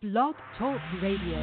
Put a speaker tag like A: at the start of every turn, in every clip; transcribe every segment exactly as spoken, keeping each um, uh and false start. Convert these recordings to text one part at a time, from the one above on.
A: Blog Talk Radio.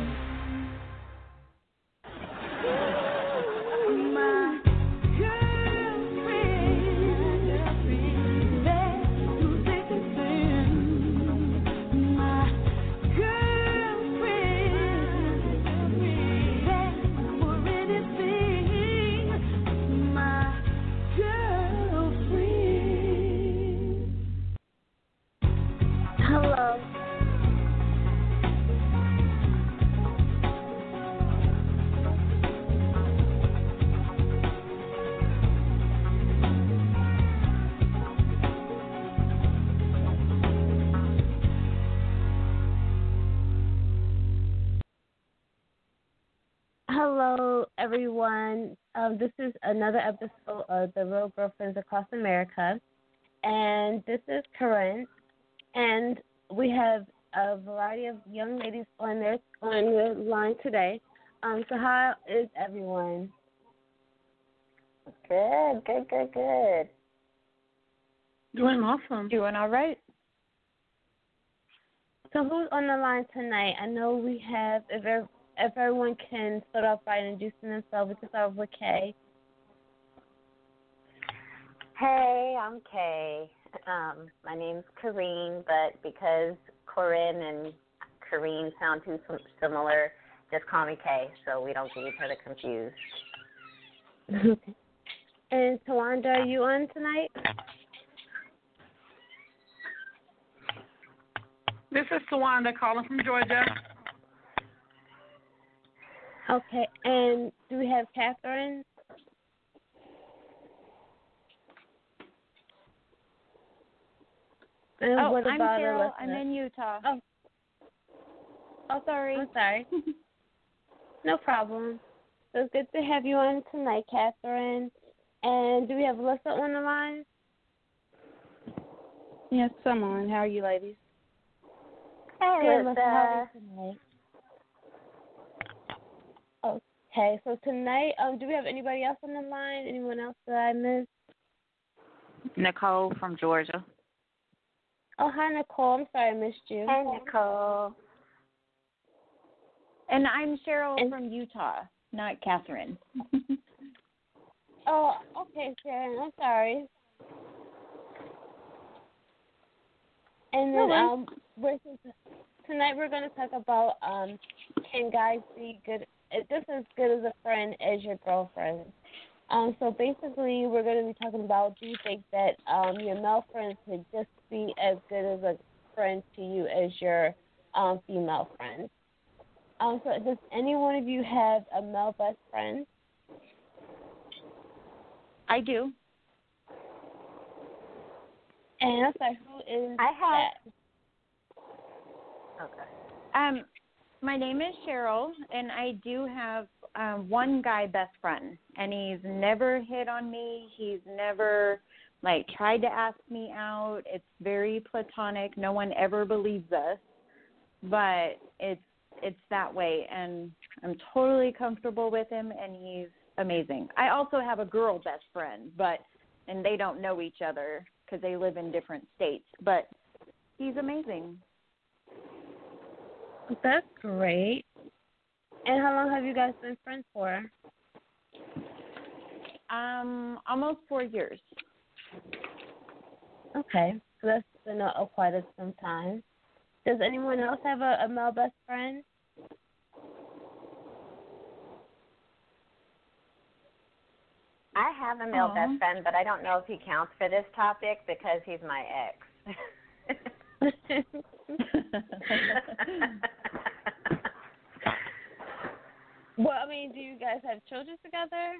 B: Hello, everyone. Um, this is another episode of The Real Girlfriends Across America, and this is Corinne, and we have a variety of young ladies on their on the line today. Um, so how is everyone?
C: Good, good, good, good.
D: Doing awesome.
C: Doing all right.
B: So who's on the line tonight? I know we have, if, there, if everyone can start off by introducing themselves, we can start off with Kay.
C: Hey, I'm Kay. Um, my name's Kareen, but because Corinne and Kareen sound too similar, just call me Kay so we don't get each other confused.
B: Okay. And Tawanda, are you on tonight?
D: This is Tawanda calling from Georgia.
B: Okay. And do we have Catherine? And
E: oh,
B: what
E: I'm
B: about
E: Cheryl.
B: Alyssa?
E: I'm in Utah.
B: Oh.
E: Oh, sorry.
B: I'm sorry. No problem. So it's good to have you on tonight, Catherine. And do we have Alyssa on the line?
E: Yes, I'm on. How are you, ladies?
C: Hey,
B: Good,
C: Alyssa.
B: Alyssa. How are you tonight? Okay, so tonight, um, do we have anybody else on the line? Anyone else that I missed?
E: Nicole from Georgia.
B: Oh, hi, Nicole. I'm sorry I missed you.
C: Hey, Nicole.
E: And I'm Cheryl
B: And-
E: from Utah, not Catherine.
B: Oh, okay, Sharon. I'm sorry. And then
E: No worries.
B: um, we're, tonight we're going to talk about um, can guys be good, just as good as a friend as your girlfriend. Um, so basically, we're going to be talking about, do you think that um, your male friend could just be as good as a friend to you as your um, female friend? Um, so does any one of you have a male best friend?
E: I do.
B: And I'm sorry, who is
C: I have.
B: that?
C: Okay.
E: Um, my name is Cheryl, and I do have um, one guy best friend, and he's never hit on me. He's never, like, tried to ask me out. It's very platonic. No one ever believes us, but it's it's that way, and I'm totally comfortable with him, and he's amazing. I also have a girl best friend, but and they don't know each other because they live in different states, but he's amazing.
B: That's great. And how long have you guys been friends for?
E: Um, almost four years.
B: Okay, so that's been a, a quite a some time. Does anyone else have a, a male best friend?
C: I have a male
E: Aww.
C: best friend, but I don't know if he counts for this topic because he's my ex.
B: Well, I mean, do you guys have children together?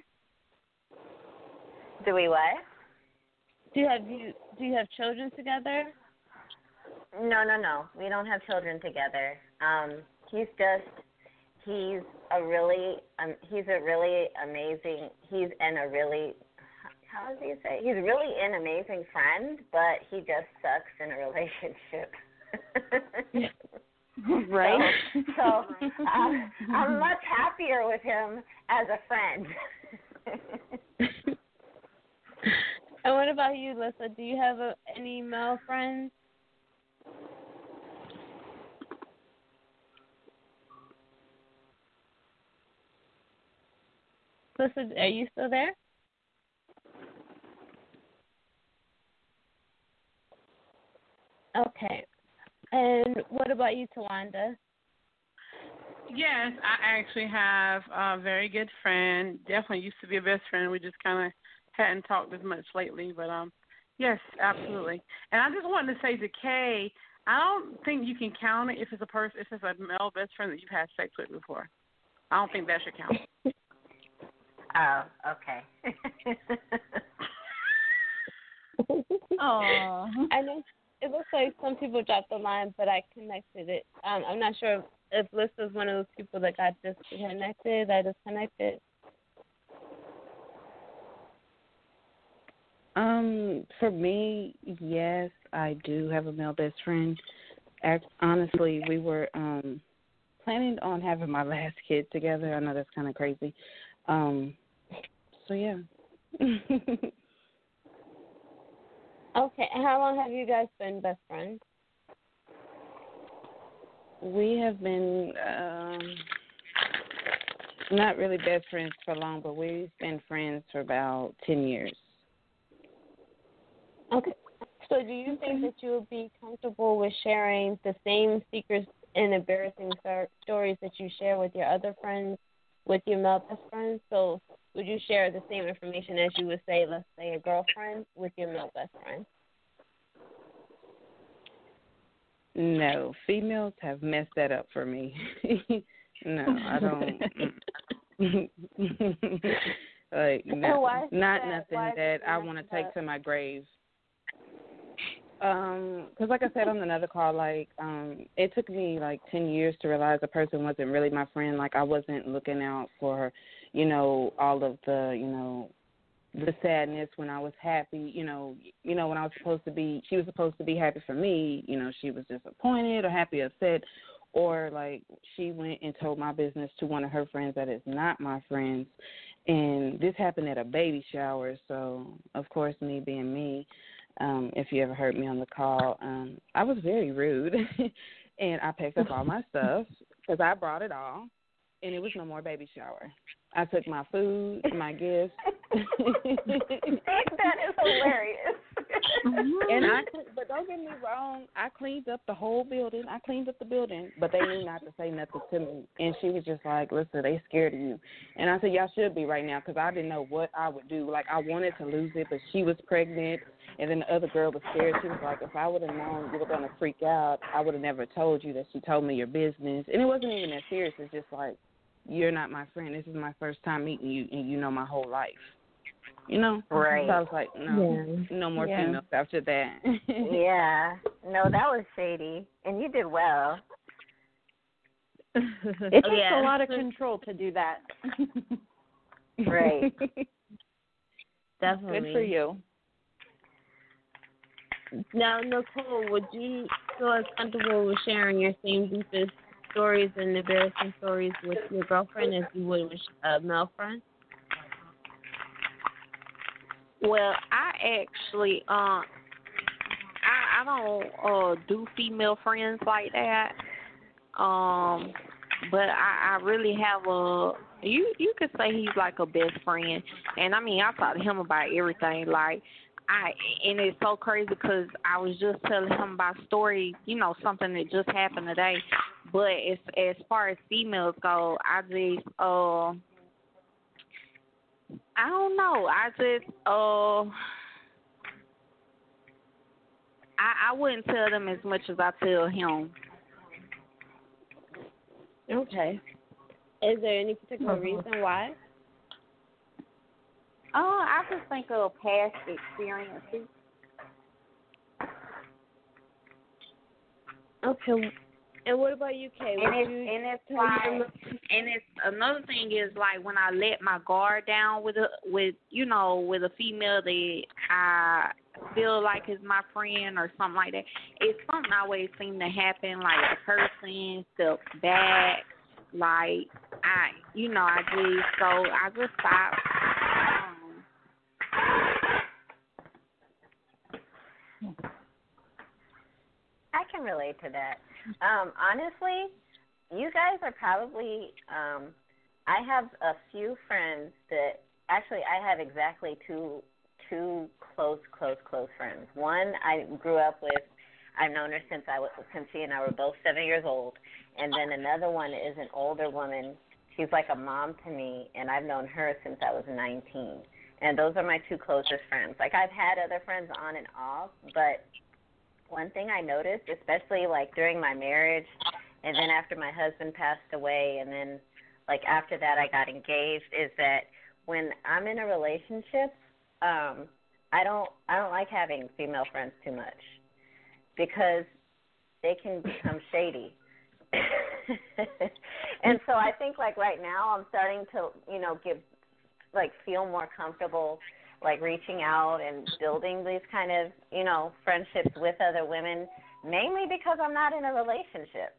C: Do we what?
B: Do you have you do you have children together?
C: No, no, no. We don't have children together. Um, he's just he's a really um, he's a really amazing he's an a really how does he say he's really an amazing friend, but he just sucks in a relationship.
E: Right.
C: So, so um, I'm much happier with him as a friend.
B: And what about you, Lissa? Do you have a, any male friends? Lisa, are you still there? Okay. And what about you, Tawanda?
D: Yes, I actually have a very good friend. Definitely used to be a best friend. We just kind of hadn't talked as much lately, but um, yes, absolutely. And I just wanted to say to Kay, I don't think you can count it if it's a person, if it's a male best friend that you've had sex with before. I don't think that should count.
C: Oh, okay.
E: Oh,
B: I know it looks like some people dropped the line, but I connected it. Um, I'm not sure if Lisa's one of those people that got disconnected, that disconnected.
A: Um, for me, yes, I do have a male best friend. Act, honestly, we were um planning on having my last kid together. I know that's kind of crazy. Um, so yeah.
B: Okay, and how long have you guys been best friends?
A: We have been um, not really best friends for long, but we've been friends for about ten years.
B: Okay. So do you think that you would be comfortable with sharing the same secrets and embarrassing stor- stories that you share with your other friends, with your male best friends? So would you share the same information as you would say, let's say, a girlfriend with your male best friend?
A: No, females have messed that up for me. No, I don't. Like, no,
B: Why is
A: not
B: that?
A: nothing
B: Why is
A: that
B: it
A: I
B: messed
A: want to take
B: up?
A: to my grave. Um, because like I said on another call, like um, it took me like ten years to realize a person wasn't really my friend. Like I wasn't looking out for, you know, all of the, you know, the sadness when I was happy. You know, you know when I was supposed to be, she was supposed to be happy for me. You know, she was disappointed or happy, upset, or like she went and told my business to one of her friends that is not my friends. And this happened at a baby shower. So of course, me being me. Um, if you ever heard me on the call, um, I was very rude, and I packed up all my stuff because I brought it all, and it was no more baby shower. I took my food, my gifts.
C: That is hilarious.
A: And I, but don't get me wrong, I cleaned up the whole building. I cleaned up the building, but they knew not to say nothing to me. And she was just like, "Listen, they scared of you." And I said, "Y'all should be right now," because I didn't know what I would do. Like I wanted to lose it, but she was pregnant, and then the other girl was scared. She was like, "If I would have known you were gonna freak out, I would have never told you that she told me your business." And it wasn't even that serious. It's just like, you're not my friend. This is my first time meeting you, and you know my whole life. You know?
C: Right.
A: So I was like, no,
B: Yeah.
A: no more
E: Yeah.
A: females after that.
C: Yeah. No, that was shady. And you did well.
E: It takes
B: Yeah.
E: a lot of control to do that.
C: Right.
B: Definitely.
A: Good for you.
B: Now, Nicole, would you feel as comfortable with sharing your same deepest stories and embarrassing stories with your girlfriend as you would with a male friend?
F: Well, I actually, uh, I, I don't uh, do female friends like that. Um, but I, I really have a. You you could say he's like a best friend, and I mean I talk to him about everything. Like I, and it's so crazy because I was just telling him about a story, you know, something that just happened today. But as as far as females go, I just uh. I don't know. I just, uh, I, I wouldn't tell them as much as I tell him.
B: Okay. Is there any particular
E: Mhm.
B: reason why?
F: Uh, I just think of past experiences.
B: Okay. And what about you, Kay?
F: And
B: Would
F: it's,
B: you
F: and it's
B: tell
F: like,
B: your
F: and it's another thing is like when I let my guard down with a, with you know with a female that I feel like is my friend or something like that. It's something always seems to happen. Like the person steps back. Like I, you know, I just so I just stop. Um,
C: I can relate to that. Um, honestly, you guys are probably um, I have a few friends that actually I have exactly two two close, close, close friends. One I grew up with. I've known her since I was since she and I were both seven years old, and then another one is an older woman. She's like a mom to me, and I've known her since I was nineteen. And those are my two closest friends. Like, I've had other friends on and off, but one thing I noticed, especially, like, during my marriage and then after my husband passed away and then, like, after that I got engaged, is that when I'm in a relationship, um, I don't I don't like having female friends too much because they can become shady. And so I think, like, right now I'm starting to, you know, give like feel more comfortable like reaching out and building these kind of, you know, friendships with other women, mainly because I'm not in a relationship.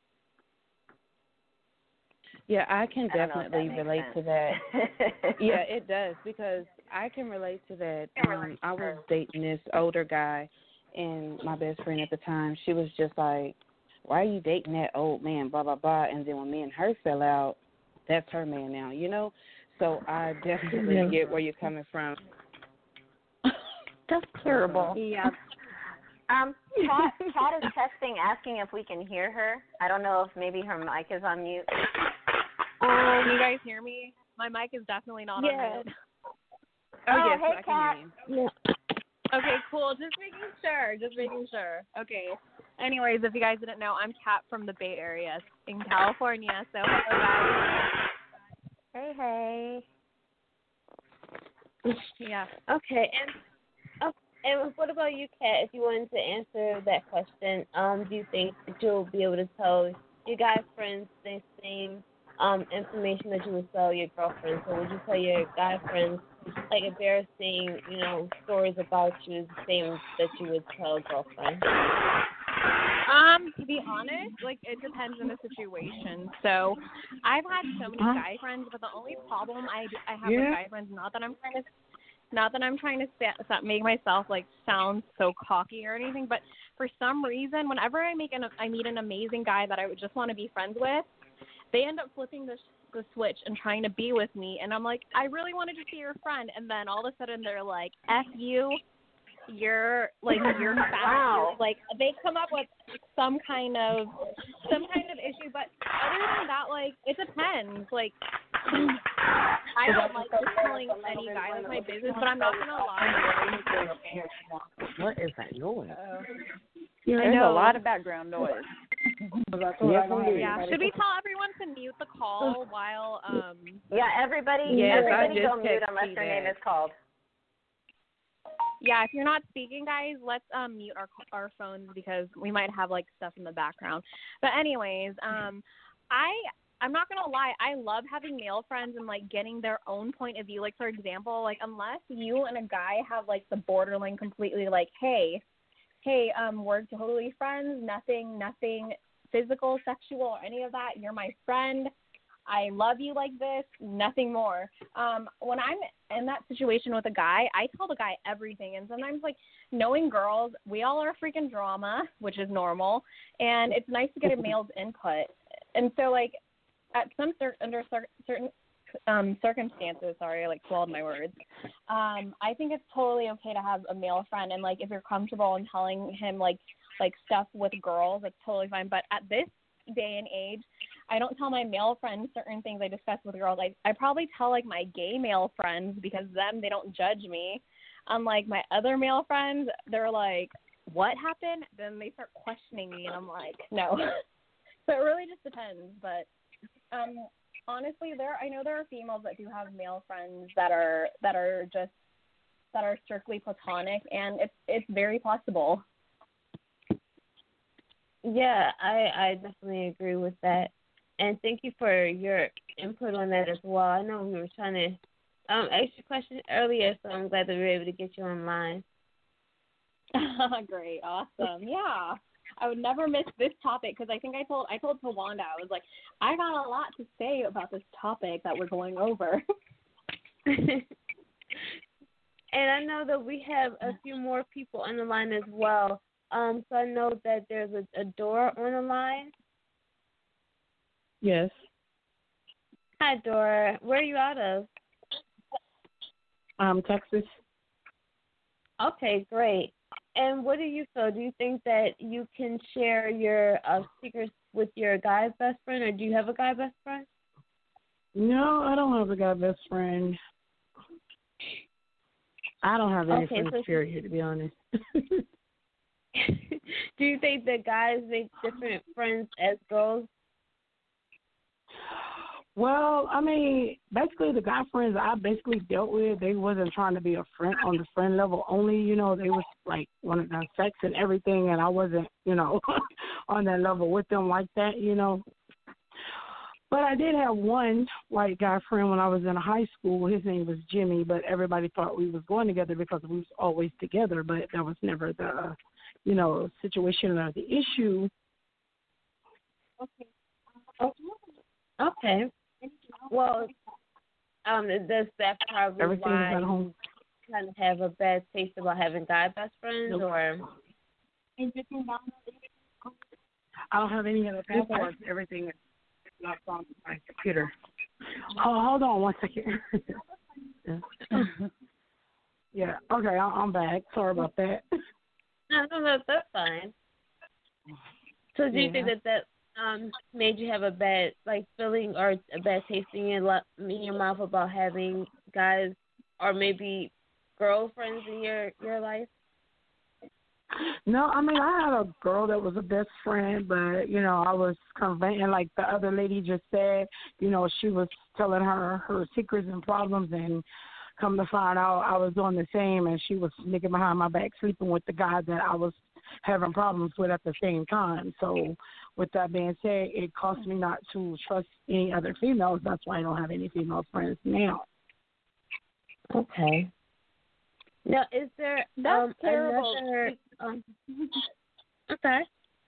A: Yeah, I can
C: I
A: definitely relate
C: sense.
A: to that. Yeah, it does, because I can relate to that. Um, I was dating this older guy, and my best friend at the time, she was just like, why are you dating that old man, blah, blah, blah. And then when me and her fell out, that's her man now, you know? So I definitely
E: Yeah.
A: get where you're coming from.
E: That's terrible.
B: Yeah.
C: Um, Kat, Kat is texting asking if we can hear her. I don't know if maybe her mic is on mute.
G: Um, can you guys hear me? My mic is definitely not
B: yeah.
G: on mute.
A: Oh,
C: Oh,
A: yes,
C: hey,
A: I can
C: Kat.
A: hear you.
G: Yeah. Okay, cool. Just making sure. Just making sure. Okay. Anyways, if you guys didn't know, I'm Kat from the Bay Area in California. So hello, guys.
C: Hey, hey.
G: Yeah.
B: Okay, and oh, and what about you, Kat? If you wanted to answer that question, um, do you think that you'll be able to tell your guy friends the same um information that you would tell your girlfriends, or would you tell your guy friends like embarrassing, you know, stories about you is the same that you would tell a girlfriend?
G: Um, to be honest, like, it depends on the situation. So, I've had so many guy friends, but the only problem I, I have
A: Yeah.
G: with guy friends, not that I'm trying to, not that I'm trying to sta- sta- make myself like sound so cocky or anything, but for some reason, whenever I make an, I meet an amazing guy that I would just want to be friends with, they end up flipping the the switch and trying to be with me, and I'm like, I really wanted to be your friend, and then all of a sudden they're like, F you. You're like you're fat.
C: Wow.
G: You're, like they come up with some kind of some kind of issue, but other than that, like it depends. Like I don't like just telling any guy like my business, but I'm not gonna lie.
H: What is that noise?
E: Uh,
G: Yeah,
E: There's
G: I know.
E: a lot of background noise.
G: Yeah. Should we tell everyone to mute the call while um?
C: Yeah, everybody,
A: Yes, I
C: everybody
A: just
C: go mute
A: text
C: unless
A: you
C: their name
A: that.
C: is called.
G: Yeah, if you're not speaking, guys, let's um mute our our phones because we might have like stuff in the background. But anyways, um, I I'm not gonna lie, I love having male friends and like getting their own point of view. Like for example, like unless you and a guy have like the borderline completely like, hey, hey, um, we're totally friends, nothing, nothing physical, sexual, or any of that. You're my friend. I love you like this, nothing more. Um, when I'm in that situation with a guy, I tell the guy everything. And sometimes, like, knowing girls, we all are freaking drama, which is normal. And it's nice to get a male's input. And so, like, at some cer- under cer- certain um, circumstances, sorry, I, like, swallowed my words, um, I think it's totally okay to have a male friend. And, like, if you're comfortable in telling him, like, like stuff with girls, it's totally fine. But at this day and age, I don't tell my male friends certain things I discuss with girls. I I probably tell like my gay male friends because them they don't judge me. Unlike my other male friends, they're like, "What happened?" Then they start questioning me, and I'm like, "No." So it really just depends. But um, honestly, there I know there are females that do have male friends that are that are just that are strictly platonic, and it's it's very possible.
B: Yeah, I I definitely agree with that. And thank you for your input on that as well. I know we were trying to um, ask you a question earlier, so I'm glad that we were able to get you online.
G: Great, awesome, yeah. I would never miss this topic because I think I told I told Tawanda, I was like, I got a lot to say about this topic that we're going over.
B: And I know that we have a few more people on the line as well. Um, so I know that there's a, a Dora on the line.
A: Yes.
B: Hi, Hi, Dora. Where are you out of?
A: Um, Texas.
B: Okay, great. And what do you feel? Do you think that you can share your uh, secrets with your guy best friend, or do you have a guy best friend?
A: No, I don't have a guy best friend. I don't have any
B: Okay,
A: friends,
B: so
A: period, to be honest.
B: do you think that guys make different friends as girls?
A: Well, I mean, basically the guy friends I basically dealt with, they wasn't trying to be a friend on the friend level only, you know, they was like wanting to have sex and everything, and I wasn't, you know, on that level with them like that, you know. But I did have one white guy friend when I was in high school. His name was Jimmy, but everybody thought we was going together because we was always together, but that was never the, you know, situation or the issue.
B: Okay. Okay. Well, um, does that probably
A: Everything
B: why
A: is at home.
B: you kind of have a bad taste about having guy best friends,
A: Nope.
B: or?
A: I don't have any other passwords. Everything is locked on my computer. Oh, hold on one second. Yeah. Okay, I- I'm back. Sorry about that.
B: No, no, no, that's fine. So do you
A: Yeah.
B: think that that um made you have a bad like feeling or a bad taste in your lo- in your mouth about having guys or maybe girlfriends in your your life?
A: No, I mean, I had a girl that was a best friend, but, you know, I was conveying, like the other lady just said, you know, she was telling her her secrets and problems, and come to find out I was doing the same, and she was sneaking behind my back, sleeping with the guy that I was having problems with at the same time. So with that being said, it cost me not to trust any other females. That's why I don't have any female friends now.
B: Okay. Now, is there
E: That's
B: um
E: terrible.
B: another um okay.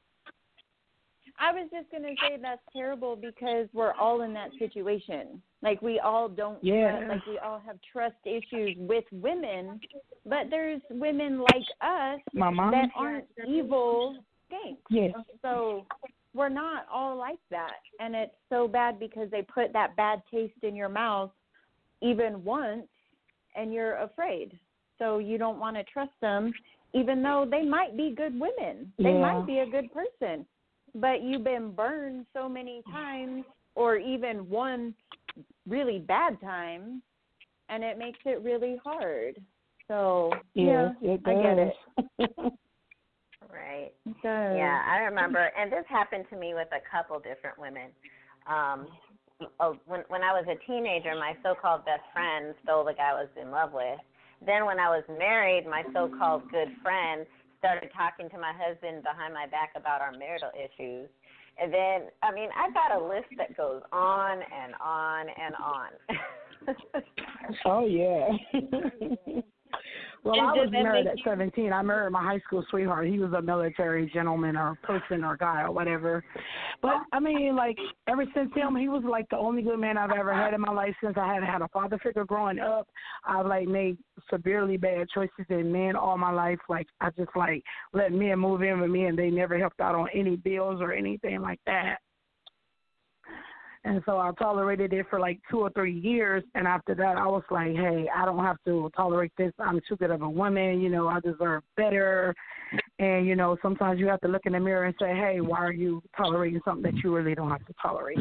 E: I was just going to say that's terrible because we're all in that situation. Like, we all don't
A: Yeah.
E: trust, like, we all have trust issues with women, but there's women like us
A: My mom?
E: that aren't evil skanks.
A: Yes.
E: So we're not all like that. And it's so bad because they put that bad taste in your mouth even once, and you're afraid. So you don't want to trust them, even though they might be good women. They
A: Yeah.
E: might be a good person. But you've been burned so many times, or even one really bad time, and it makes it really hard. So,
A: Yes,
E: yeah,
A: it
E: I get it.
A: does.
C: Right.
E: It does.
C: Yeah, I remember, and this happened to me with a couple different women. Um, oh, when when I was a teenager, my so-called best friend stole the guy I was in love with. Then when I was married, my so-called good friend started talking to my husband behind my back about our marital issues. And then, I mean, I've got a list that goes on and on and on.
A: Oh, yeah. Well,
B: And
A: I
B: does
A: was
B: that
A: married
B: make
A: at
B: you-
A: seventeen. I married my high school sweetheart. He was a military gentleman or person or guy or whatever. But, I mean, like, ever since him, he was, like, the only good man I've ever had in my life since I hadn't had a father figure growing up. I've, like, made severely bad choices in men all my life. Like, I just, like, let men move in with me, and they never helped out on any bills or anything like that. And so I tolerated it for like two or three years. And after that, I was like, hey, I don't have to tolerate this. I'm too good of a woman. You know, I deserve better. And, you know, sometimes you have to look in the mirror and say, hey, why are you tolerating something that you really don't have to tolerate?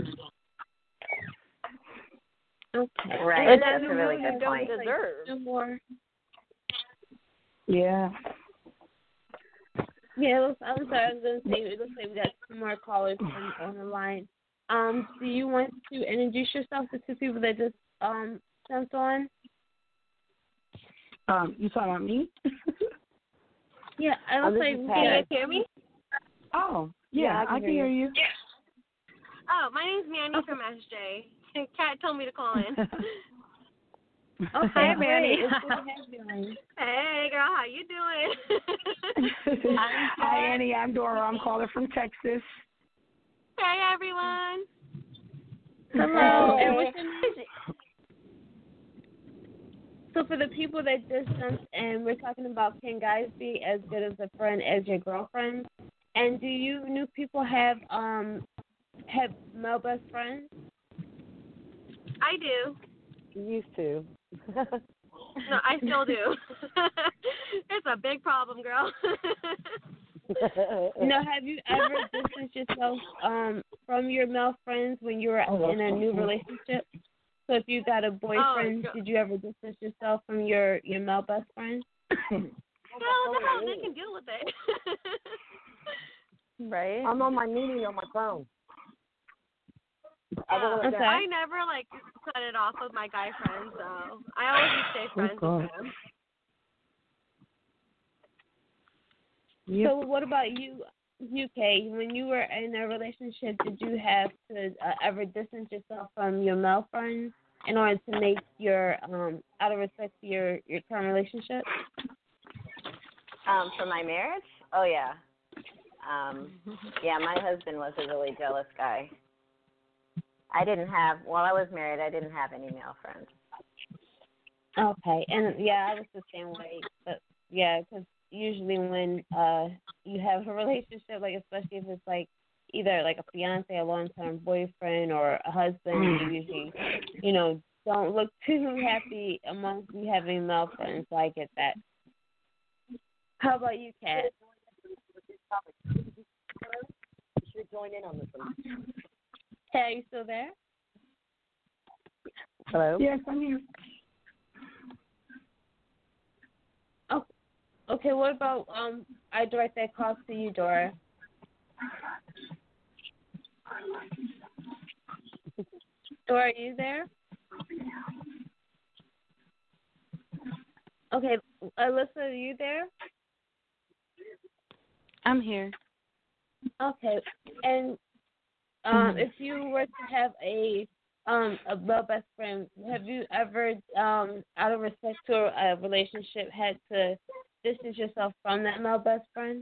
B: Okay.
C: Right,
B: And
C: that's
B: then
C: a really
B: you
C: good
B: don't
C: point.
B: deserve. Two more.
A: Yeah.
B: Yeah, it looks, I'm sorry. I was going to say, it looks like we got two more callers on, on the line. Um, do you want to introduce yourself to two people that just um jumped on?
A: Um, you talking about me?
B: Yeah, it looks
E: this
B: like
E: is
B: we
E: Pat.
G: Can you
B: got.
G: guys hear me?
A: Oh,
E: Yeah,
A: yeah,
E: I can
A: I can
E: hear
A: hear you.
G: Oh, my name's Manny from S J. Kat told me to call in.
B: Okay,
G: Hi, Manny.
B: great. It's good to have you on.
G: Hey, girl, how you doing?
A: Hi, Annie. I'm Dora. I'm calling from Texas.
G: Hey, everyone.
B: Hello.
C: Hey.
B: And what's your name? So for the people that just jumped in, we're talking about, can guys be as good as a friend as your girlfriend? And do you new people have um have male best friends?
I: I do.
H: You used to.
I: No, I still do. It's a big problem, girl.
B: Now, have you ever distanced yourself um, from your male friends when you were in a new relationship? So if you got a boyfriend,
I: Oh,
B: did you ever distance yourself from your, your male best friend?
I: Hell no, they can deal with it.
E: Right?
H: I'm on my meeting on my phone. I,
I: Uh,
B: Okay.
I: I never like cut it off with my guy friends, so I always stay friends
H: Oh,
I: with them.
H: Yep.
B: So what about you, U K? When you were in a relationship, did you have to uh, ever distance yourself from your male friends in order to make your, um, out of respect to your, your current relationship?
C: Um, for my marriage? Oh yeah. Um, yeah, my husband was a really jealous guy. I didn't have, while I was married, I didn't have any male friends.
B: Okay, and yeah, I was the same way, but yeah, because usually when uh you have a relationship, like especially if it's like either like a fiance, a long-term boyfriend, or a husband, you usually, you know, don't look too happy amongst you having male friends. So I get that. How about you, Kat?
H: You should join in on this one.
B: Kat, are you still there?
H: Hello?
J: Yes, I'm here.
B: Oh, okay. What about um? I direct that call to you, Dora. Dora, are you there? Okay, Alyssa, are you there?
A: I'm here.
B: Okay, and um, if you were to have a um a male best friend, have you ever um out of respect to a relationship had to distance yourself from that male best friend?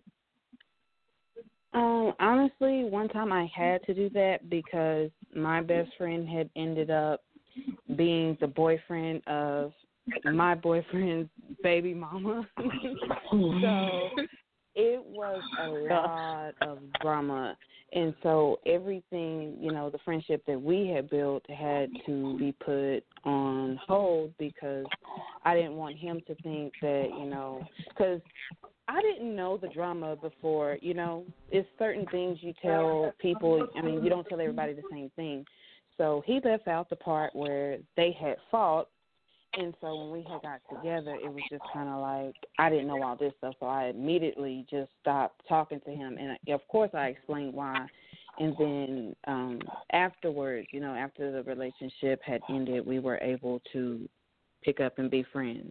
A: Um, honestly, one time I had to do that because my best friend had ended up being the boyfriend of my boyfriend's baby mama. So it was a lot of drama. And so everything, you know, the friendship that we had built had to be put on hold because I didn't want him to think that, you know, because I didn't know the drama before, you know. It's certain things you tell people. I mean, you don't tell everybody the same thing. So he left out the part where they had fought. And so when we had got together, it was just kind of like I didn't know all this stuff. So I immediately just stopped talking to him. And, of course, I explained why. And then um, afterwards, you know, after the relationship had ended, we were able to pick up and be friends.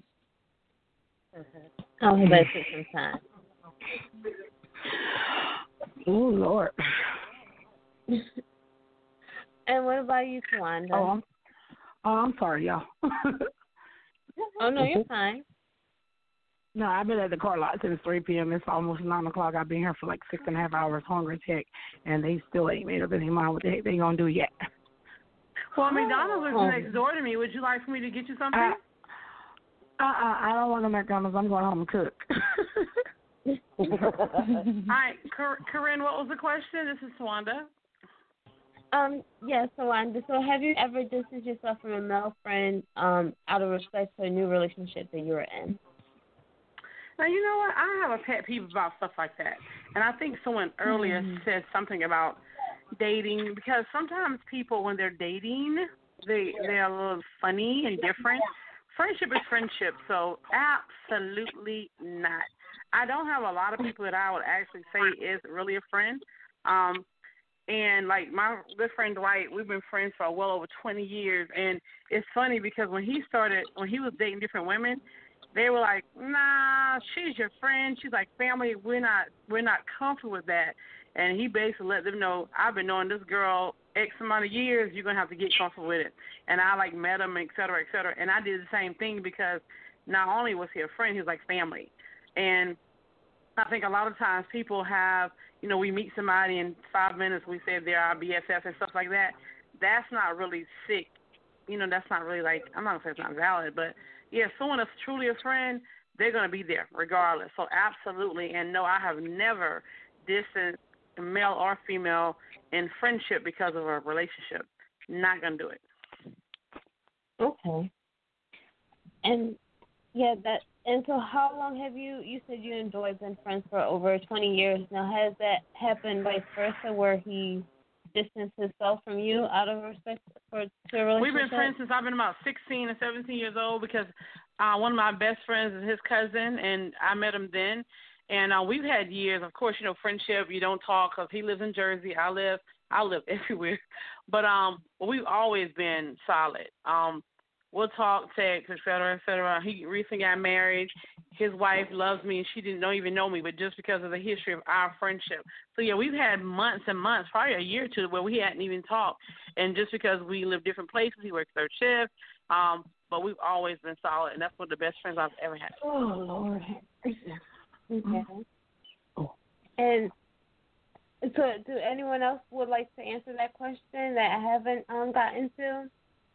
B: Oh, he better take some time.
J: Oh, Lord.
B: And what about you, Tawanda?
J: Oh, I'm, oh, I'm sorry, y'all.
B: Oh, no, you're fine.
J: No, I've been at the car lot since three p.m. It's almost nine o'clock. I've been here for like six and a half hours, hungry as heck, and they still ain't made up any mind what the heck they going to do yet.
D: Well, McDonald's is
B: Oh.
D: next door to me. Would you like for me to get you something?
J: Uh, uh-uh, I don't want no McDonald's. I'm going home and cook.
D: All right, Cor- Corinne, what was the question? This is Tawanda.
B: Um, yeah, so Tawanda, so have you ever distanced yourself from a male friend um, out of respect for a new relationship that you were in?
D: Now, you know what? I have a pet peeve about stuff like that. And I think someone earlier
B: Mm-hmm.
D: said something about dating, because sometimes people, when they're dating, they, they're a little funny and different. Friendship is friendship, so absolutely not. I don't have a lot of people that I would actually say is really a friend. Um, and, like, my good friend Dwight, we've been friends for well over twenty years. And it's funny because when he started, when he was dating different women, they were like, nah, she's your friend. She's like family. We're not we're not comfortable with that. And he basically let them know, I've been knowing this girl X amount of years. You're going to have to get comfortable with it. And I, like, met him, et cetera, et cetera. And I did the same thing because not only was he a friend, he was like family. And I think a lot of times people have, you know, we meet somebody in five minutes, we say they're our B F F and stuff like that. That's not really sick. You know, that's not really like, I'm not going to say it's not valid, but, yeah, someone that's truly a friend, they're going to be there regardless. So absolutely. And, no, I have never distanced male or female in friendship because of a relationship. Not going to do it.
B: Okay. And yeah, that. And so, how long have you? You said you and Joy been friends for over twenty years now. Has that happened vice versa, where he distanced himself from you out of respect for to a relationship?
D: We've been friends since I've been about sixteen or seventeen years old because uh, one of my best friends is his cousin, and I met him then. And uh, we've had years, of course, you know, friendship. You don't talk because he lives in Jersey. I live, I live everywhere. But um, we've always been solid. Um, we'll talk, text, et cetera, et cetera. He recently got married. His wife loves me, and she didn't know, even know me, but just because of the history of our friendship. So, yeah, we've had months and months, probably a year or two, where we hadn't even talked. And just because we live different places, he works third shift, um, but we've always been solid, and that's one of the best friends I've ever had.
J: Oh, Lord.
B: Okay. And so, do anyone else would like to answer that question that I haven't um, gotten to?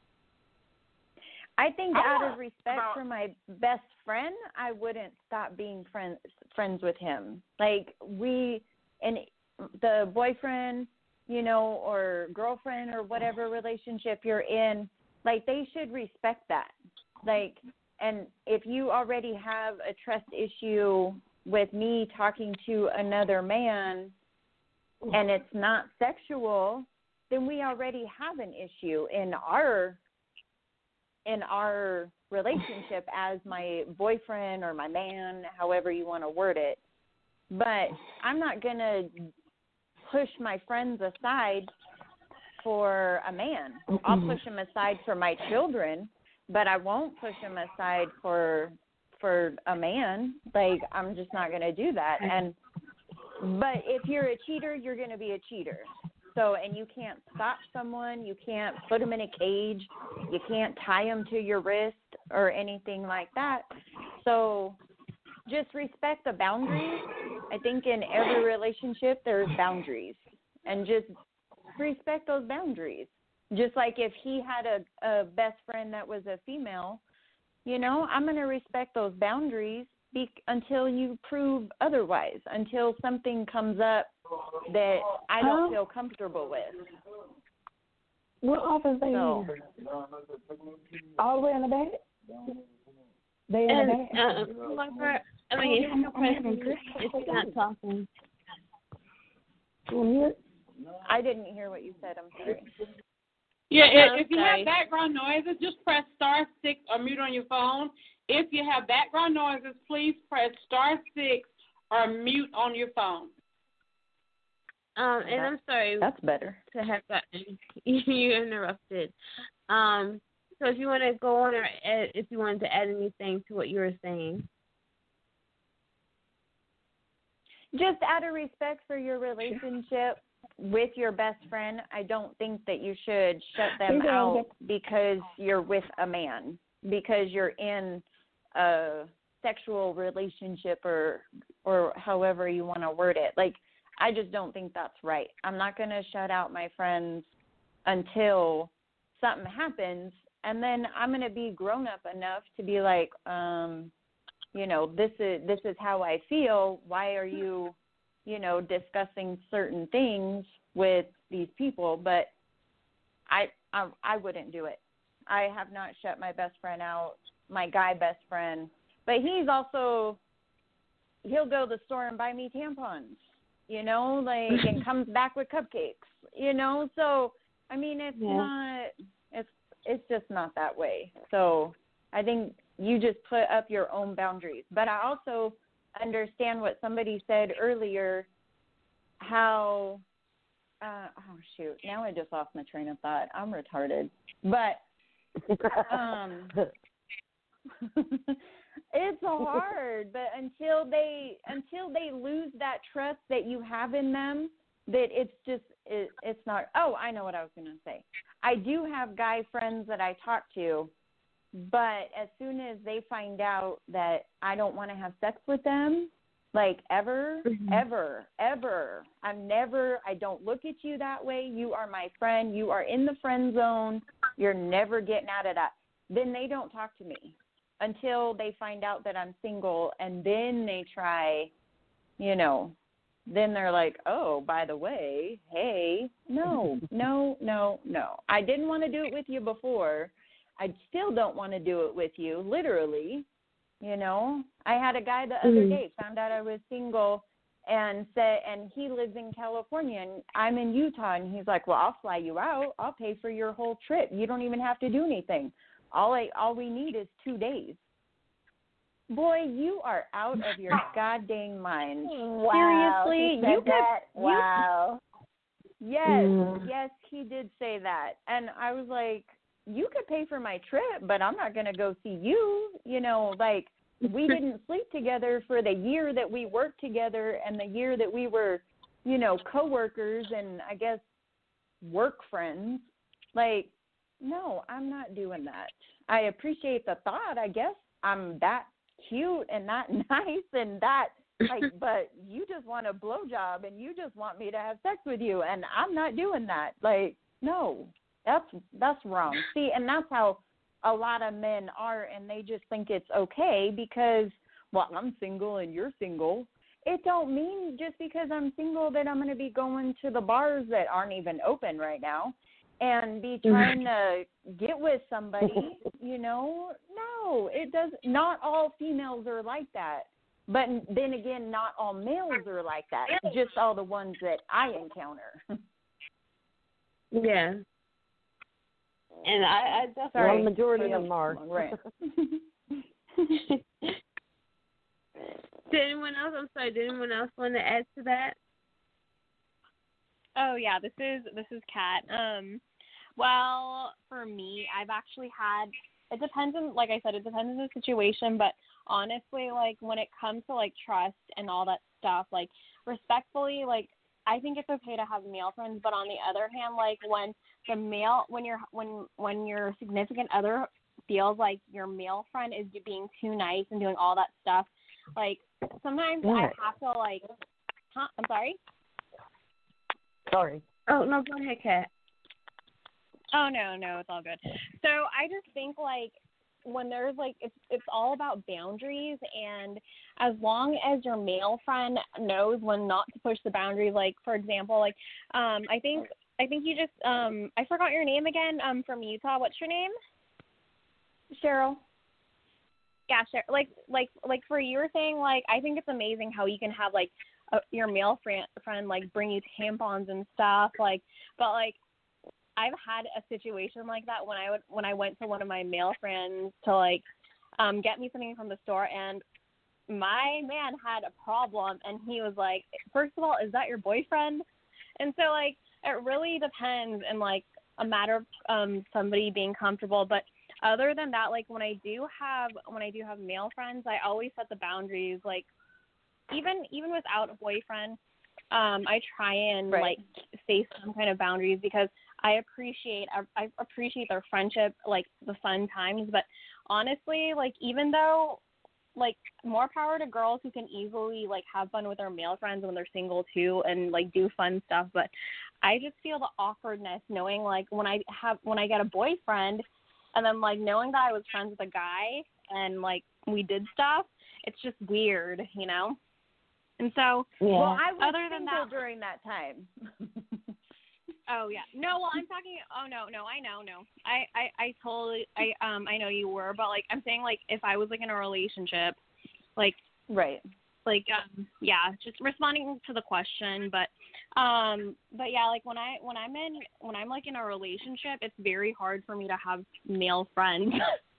E: I think out of respect for my best friend, I wouldn't stop being friends friends with him. Like we, and the boyfriend, you know, or girlfriend or whatever relationship you're in, like they should respect that. Like, and if you already have a trust issue with me talking to another man and it's not sexual, then we already have an issue in our in our relationship as my boyfriend or my man, however you want to word it. But I'm not going to push my friends aside for a man. I'll push them aside for my children, but I won't push them aside for for a man. Like, I'm just not going to do that. And but if you're a cheater, you're going to be a cheater. So, and you can't stop someone, you can't put them in a cage, you can't tie them to your wrist or anything like that. So just respect the boundaries. I think in every relationship there's boundaries, and just respect those boundaries. Just like if he had a, a best friend that was a female, you know, I'm going to respect those boundaries be, until you prove otherwise, until something comes up that I don't um, feel comfortable with.
J: What office they
E: so,
J: in? All the way in the back? They in
B: and,
J: the back?
B: Uh, Margaret, I mean, oh, no, if you're not talking.
E: I didn't hear what you said. I'm sorry.
D: Yeah, if, if you have background noises, just press star six or mute on your phone. If you have background noises, please press star six or mute on your phone.
B: Um, and I'm sorry.
E: That's better.
B: To have gotten you interrupted. Um, so if you want to go on, or add, if you wanted to add anything to what you were saying.
E: Just out of respect for your relationship with your best friend, I don't think that you should shut them out because you're with a man, because you're in a sexual relationship or or however you want to word it. Like, I just don't think that's right. I'm not going to shut out my friends until something happens, and then I'm going to be grown up enough to be like, um, you know, this is this is how I feel. Why are you, you know, discussing certain things with these people? But I, I I wouldn't do it. I have not shut my best friend out, my guy best friend. But he's also, he'll go to the store and buy me tampons, you know, like, and comes back with cupcakes, you know. So, I mean, it's yeah. not, it's it's just not that way. So I think you just put up your own boundaries. But I also understand what somebody said earlier, how, uh, oh, shoot, now I just lost my train of thought. I'm retarded. But um, it's hard. But until they until they lose that trust that you have in them, that it's just, it, it's not, oh, I know what I was going to say. I do have guy friends that I talk to, but as soon as they find out that I don't want to have sex with them, like ever, mm-hmm. ever, ever, I'm never, I don't look at you that way. You are my friend. You are in the friend zone. You're never getting out of that. Then they don't talk to me until they find out that I'm single, and then they try, you know, then they're like, oh, by the way, hey, no, no, no, no. I didn't want to do it with you before. I still don't want to do it with you, literally. You know, I had a guy the other
B: Mhm.
E: day found out I was single and said, and he lives in California and I'm in Utah, and he's like, well, I'll fly you out. I'll pay for your whole trip. You don't even have to do anything. All I, all we need is two days. Boy, you are out of your goddamn mind.
C: Wow,
E: Seriously,
C: he said
E: you could.
C: that?
E: you-
C: Wow.
E: Yes,
B: Mm.
E: yes, he did say that. And I was like, you could pay for my trip, but I'm not going to go see you. You know, like, we didn't sleep together for the year that we worked together and the year that we were, you know, coworkers and I guess work friends. Like, no, I'm not doing that. I appreciate the thought. I guess I'm that cute and that nice and that, like, but you just want a blowjob and you just want me to have sex with you, and I'm not doing that. Like, no, that's that's wrong. See, and that's how a lot of men are, and they just think it's okay because, well, I'm single and you're single. It don't mean just because I'm single that I'm going to be going to the bars that aren't even open right now and be trying to get with somebody, you know. No, it does. Not all females are like that. But then again, not all males are like that. Just all the ones that I encounter.
B: Yeah. And I, I definitely.
H: Well, the majority of them are.
E: Right.
B: Did anyone else? I'm sorry. Did anyone else want to add to that?
G: Oh yeah, this is this is Kat. Um, well, for me, I've actually had. It depends on, like I said, it depends on the situation. But honestly, like when it comes to like trust and all that stuff, like respectfully, like I think it's okay to have male friends. But on the other hand, like when the male, when you're when when your significant other feels like your male friend is being too nice and doing all that stuff, like sometimes
H: What?
G: I have to like. Huh? I'm sorry.
H: Sorry.
B: Oh no, go ahead, Kat.
G: Oh no, no, it's all good. So I just think like when there's like it's it's all about boundaries, and as long as your male friend knows when not to push the boundaries, like for example, like um I think I think you just um I forgot your name again, um from Utah. What's your name?
E: Cheryl.
G: Yeah, sure. Like like like for your thing, like I think it's amazing how you can have like a, your male friend friend like bring you tampons and stuff, like but like I've had a situation like that when I would when I went to one of my male friends to like um get me something from the store, and my man had a problem, and he was like, first of all, is that your boyfriend? And so like it really depends, and like a matter of um somebody being comfortable. But other than that, like when I do have when I do have male friends, I always set the boundaries. Like even even without a boyfriend, um I try and
E: Right.
G: like say some kind of boundaries because I appreciate I, I appreciate their friendship, like the fun times. But honestly, like even though like more power to girls who can easily like have fun with their male friends when they're single too and like do fun stuff. But I just feel the awkwardness knowing like when I have when I get a boyfriend and then like knowing that I was friends with a guy and like we did stuff, it's just weird, you know? And so
B: Yeah.
E: Well, I was
G: other than
E: single
G: that
E: during that time.
G: Oh yeah. No, well I'm talking oh no, no, I know, no. I, I, I totally I um I know you were, but like I'm saying like if I was like in a relationship, like
E: Right.
G: like um yeah, just responding to the question, but um but yeah, like when I when I'm in when I'm like in a relationship, it's very hard for me to have male friends.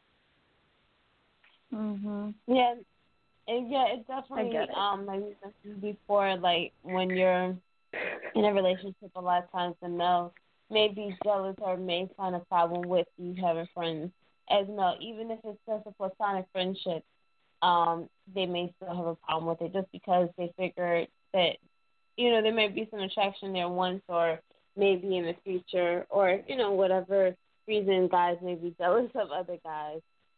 E: Mhm.
B: Yeah, and yeah, it definitely
E: get it.
B: um like we mentioned before, like when you're in a relationship, a lot of times the male may be jealous or may find a problem with you having friends as male, even if it's just a platonic friendship. Um, they may still have a problem with it just because they figure that you know there may be some attraction there once, or maybe in the future, or you know whatever reason guys may be jealous of other guys.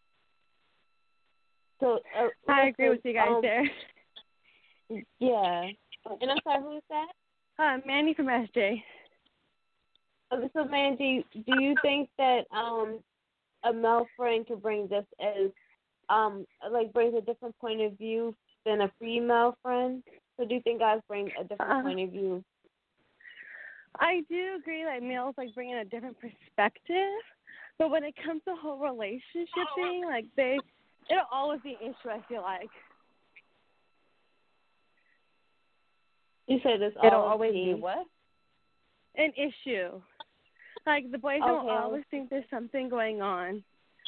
B: So uh,
I: I agree
B: listen,
I: with you guys
B: um,
I: there.
B: Yeah, and I'm sorry, who is that?
I: Uh, Mandy from S J.
B: Okay, so Mandy, do you think that um a male friend could bring this as um like brings a different point of view than a female friend? So do you think guys bring a different
I: Uh,
B: point of view?
I: I do agree that males like bring in a different perspective, But when it comes to whole relationship thing, like they, it'll always be an issue. I feel like
B: you said this.
E: It'll
B: always
E: always be what?
I: An issue. Like the boys
B: Okay.
I: will always think there's something going on.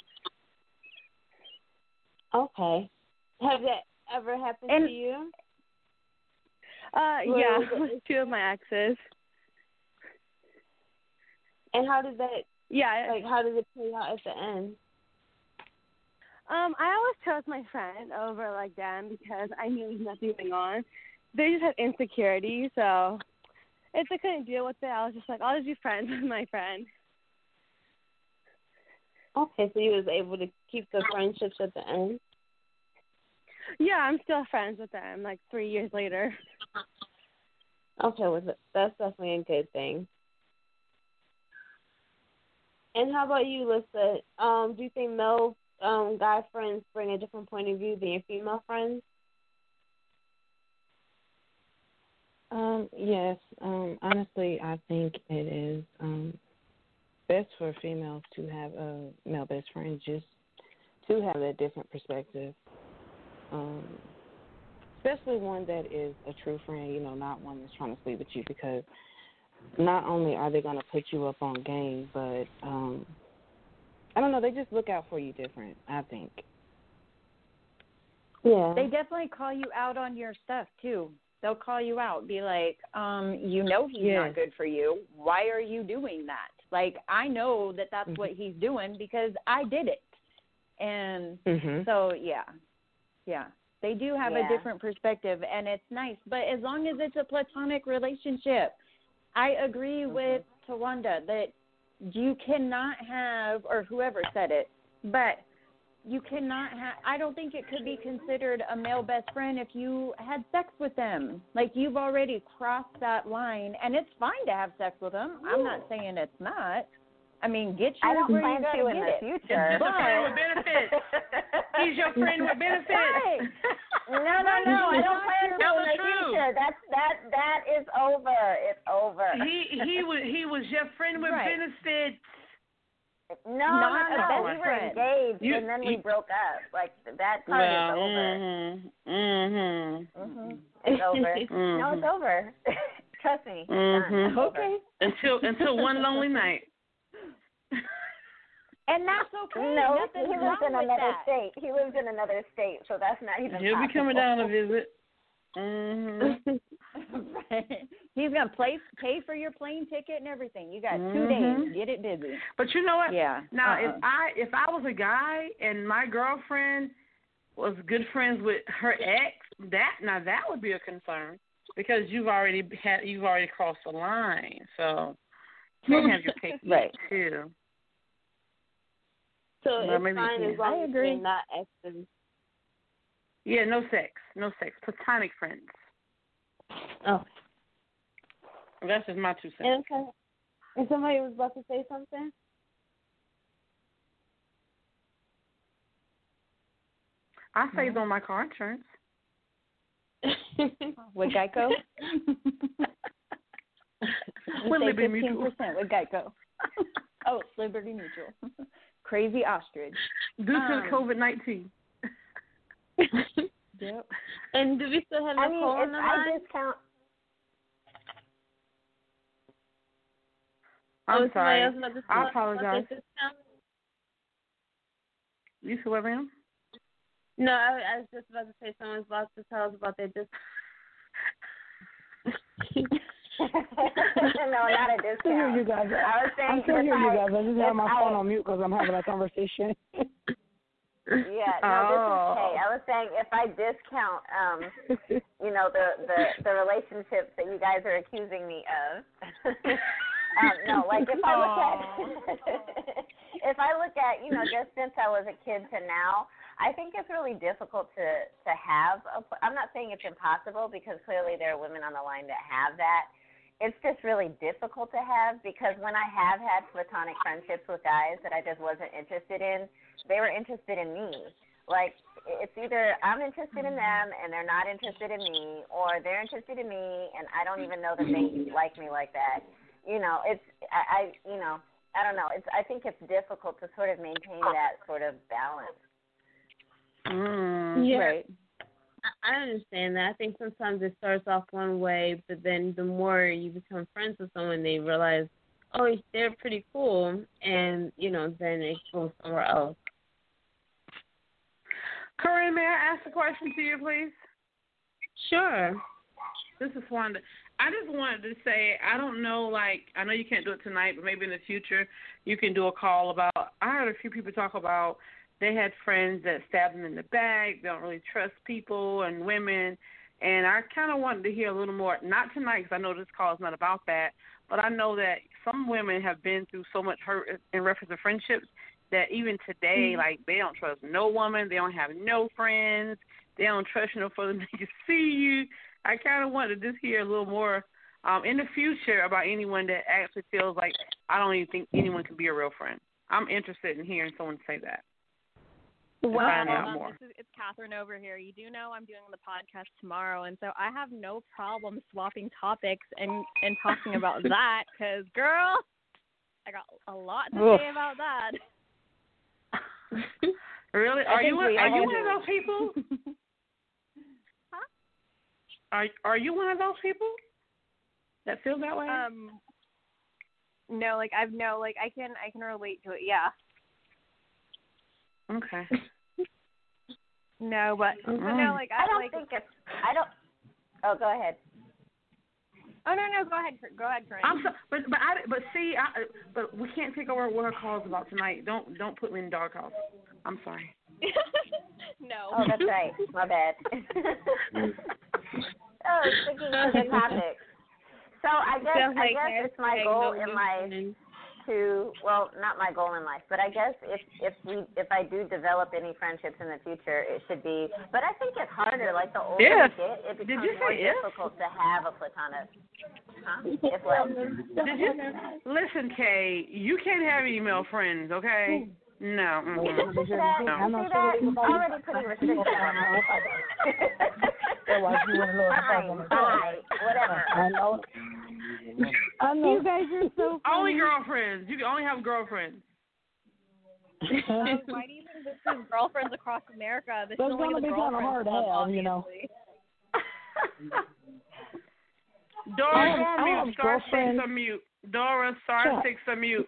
B: Okay. Have that ever happened
E: And,
B: to you?
I: Uh,
B: Well,
I: yeah,
B: the-
I: with two of my exes.
B: And how did that?
I: Yeah.
B: Like, how did it play out at the end?
I: Um, I always chose my friend over like them because I knew there was nothing going on. They just had insecurity, so if I couldn't deal with it, I was just like, I'll just be friends with my friend.
B: Okay, so you was able to keep the friendships at the end?
I: Yeah, I'm still friends with them, like three years later.
B: Okay, well, that's definitely a good thing. And how about you, Lissa? Um, do you think male um, guy friends bring a different point of view than your female friends?
A: Um, yes. Um, honestly, I think it is um, best for females to have a male best friend, just to have that different perspective. Um, especially one that is a true friend, you know, not one that's trying to sleep with you, because not only are they going to put you up on game, but um, I don't know, they just look out for you different, I think.
B: Yeah.
E: They definitely call you out on your stuff, too. They'll call you out, be like, um, you know he's
A: yes.
E: not good for you. Why are you doing that? Like, I know that that's mm-hmm. what he's doing because I did it. And
A: mm-hmm.
E: so, yeah, yeah. They do have
C: yeah.
E: a different perspective, and it's nice. But as long as it's a platonic relationship, I agree mm-hmm. with Tawanda that you cannot have, or whoever said it, but you cannot have, I don't think it could be considered a male best friend if you had sex with them. Like, you've already crossed that line, and it's fine to have sex with them. I'm not saying it's not. I mean, get your
C: I don't
E: where
C: plan
E: you gotta
C: to in
E: get
C: the
E: it.
C: future.
D: He's a friend with benefits. He's your friend with benefits.
E: Right.
C: No, no, no. I don't plan to
D: Tell
C: in
D: the
C: the
D: truth.
C: future. That's that. That is over. It's over.
D: He he was he was your friend with
E: Right.
D: benefits.
C: No,
E: Not
C: no,
E: a
C: no.
E: best
C: We were
E: friend.
C: engaged,
D: You-
C: and then we
D: you-
C: broke up. Like that part
D: Well,
C: is over.
D: mm-hmm, mm-hmm.
C: Mm-hmm. It's over.
D: Mm-hmm.
C: No, it's over. Trust me. It's
D: Mm-hmm.
C: done. It's over.
E: Okay.
D: Until until one lonely night.
E: And that's okay.
C: No,
E: Nothing's
C: he lives
E: wrong
C: in
E: with
C: another
E: that.
C: state. He lives in another state, so that's not even
D: He'll be
C: possible.
D: coming down to visit. Mm-hmm.
E: Right. He's gonna play, pay for your plane ticket and everything. You got two
D: Mhm.
E: days. Get it busy.
D: But you know what?
E: Yeah.
D: Now,
E: uh-uh.
D: if I if I was a guy and my girlfriend was good friends with her ex, that now that would be a concern because you've already had you've already crossed the line. So you can't have your cake and eat
E: Right.
D: it too.
B: So
D: Well,
B: it's
D: maybe
B: fine
D: you
B: as
D: can.
B: long
E: I
B: as
E: agree.
B: you're not exes.
D: Yeah, no sex, no sex, platonic friends.
B: Oh.
D: That's just my two cents.
B: And, okay. and somebody was about to say something?
D: I saved on my car insurance.
E: With Geico?
D: With
E: Say
D: Liberty
E: fifteen
D: Mutual.
E: percent with Geico. Oh, Liberty Mutual. Crazy ostrich.
D: Due to
E: Um,
D: the COVID nineteen.
E: Yep.
B: And do we still have
C: I mean,
B: Nicole on
C: if
B: the
C: I
B: line?
C: discount.
D: I'm
B: oh,
D: sorry.
B: Else about to
D: I
B: about
D: apologize.
B: the discount?
D: You see what I am?
B: No, I, I was just about to say someone's about to tell us about their discount.
C: No, not a
J: I'm still here,
C: discount.
J: you guys.
C: I was saying
J: I'm still
C: if
J: here, you
C: I-
J: guys. I just have
C: if
J: my
C: I-
J: phone on mute because I'm having a conversation.
C: Yeah, no,
D: Oh.
C: this is hey. I was saying if I discount, um, you know, the, the the relationships that you guys are accusing me of. um, no, like if I look at if I look at you know just since I was a kid to now, I think it's really difficult to to have. A, I'm not saying it's impossible because clearly there are women on the line that have that. It's just really difficult to have because when I have had platonic friendships with guys that I just wasn't interested in, they were interested in me. Like, it's either I'm interested in them and they're not interested in me, or they're interested in me and I don't even know that they like me like that. You know, it's, I, I you know, I don't know. It's I think it's difficult to sort of maintain that sort of balance.
D: Mm,
B: yeah.
A: Right.
B: I understand that. I think sometimes it starts off one way, but then the more you become friends with someone, they realize, oh, they're pretty cool, and, you know, then it goes somewhere else.
D: Corinne, may I ask a question to you, please?
B: Sure.
D: This is Wanda. I just wanted to say, I don't know, like, I know you can't do it tonight, but maybe in the future you can do a call about, I heard a few people talk about they had friends that stabbed them in the back, they don't really trust people and women, and I kind of wanted to hear a little more, not tonight because I know this call is not about that, but I know that some women have been through so much hurt in reference to friendships that even today, mm-hmm. like, they don't trust no woman, they don't have no friends, they don't trust you no further than they can see you. I kind of wanted to just hear a little more um, in the future about anyone that actually feels like I don't even think anyone can be a real friend. I'm interested in hearing someone say that.
G: Well,
D: find out
G: um,
D: more.
G: This is, it's Catherine over here. You do know I'm doing the podcast tomorrow, and so I have no problem swapping topics and, and talking about that because, girl, I got a lot to
D: Oof.
G: say about that.
D: Really? Are you, are you one of those people?
G: Huh?
D: Are Are you one of those people that feel that way?
G: Um, no, like I've no, like I can I can relate to it. Yeah.
D: Okay.
G: No, but,
D: Mm-hmm.
G: but no, like I,
C: I don't
G: like,
C: think it's. I don't. Oh, go ahead.
G: Oh no, no, go ahead, go ahead, Corinne.
D: I'm so, but but I but see, I, but we can't take over what her call's about tonight. Don't don't put me in doghouse. I'm sorry.
G: No.
C: Oh, that's right. My bad. Oh, sticking to the topic. So I guess
B: Sounds
C: I
B: like
C: guess it's my
B: hashtag
C: goal
B: no
C: in
B: new
C: life
B: friends.
C: to well, not my goal in life, but I guess if if we if I do develop any friendships in the future, it should be. But I think it's harder. Like the older
D: Yes.
C: you get, it
D: Did
C: becomes
D: you
C: more
D: say if?
C: difficult to have a platonic. Huh? If what?
D: Did you listen, Kay? You can't have email friends, okay? No.
C: You
D: Mm-mm.
C: see that?
D: No.
C: You see that? Already putting restrictions on me. Fine, fine, whatever.
J: I know. I know.
E: You guys are so funny.
D: Only girlfriends. You can only have girlfriends.
G: Uh, why do you think this is girlfriends across America? This
J: That's
G: is only
J: gonna
G: the
J: be kind of
G: girlfriends
J: hard to
G: club,
J: have, you know.
G: obviously.
D: Dora,
J: I
D: go
J: have-
D: on
J: I
D: mute.
J: have
D: Star six
J: girlfriends.
D: on mute. Dora, star
J: Shut.
D: six on mute.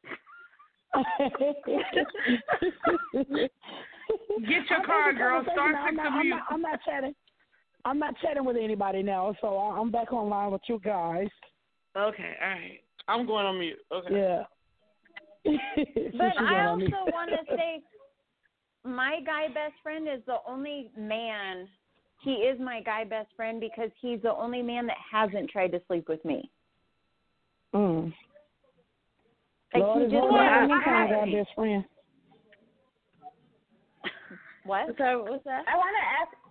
D: Get your
J: I'm
D: car,
J: in the
D: girl.
J: conversation
D: Star
J: now.
D: six
J: I'm not,
D: on
J: I'm
D: mute.
J: not, I'm not chatting. I'm not chatting with anybody now, so I- I'm back online with you guys.
D: Okay, all right. I'm going on mute. Okay.
J: Yeah.
E: But I also want to say, my guy best friend is the only man. He is my guy best friend because he's the only man that hasn't tried to sleep with me.
J: Mm.
E: Like
J: Lord,
E: he
J: is
E: just
J: one
E: let
J: of
E: me
J: my kind
E: try.
J: of best friend.
E: What?
B: Sorry, what was that?
C: I want to ask.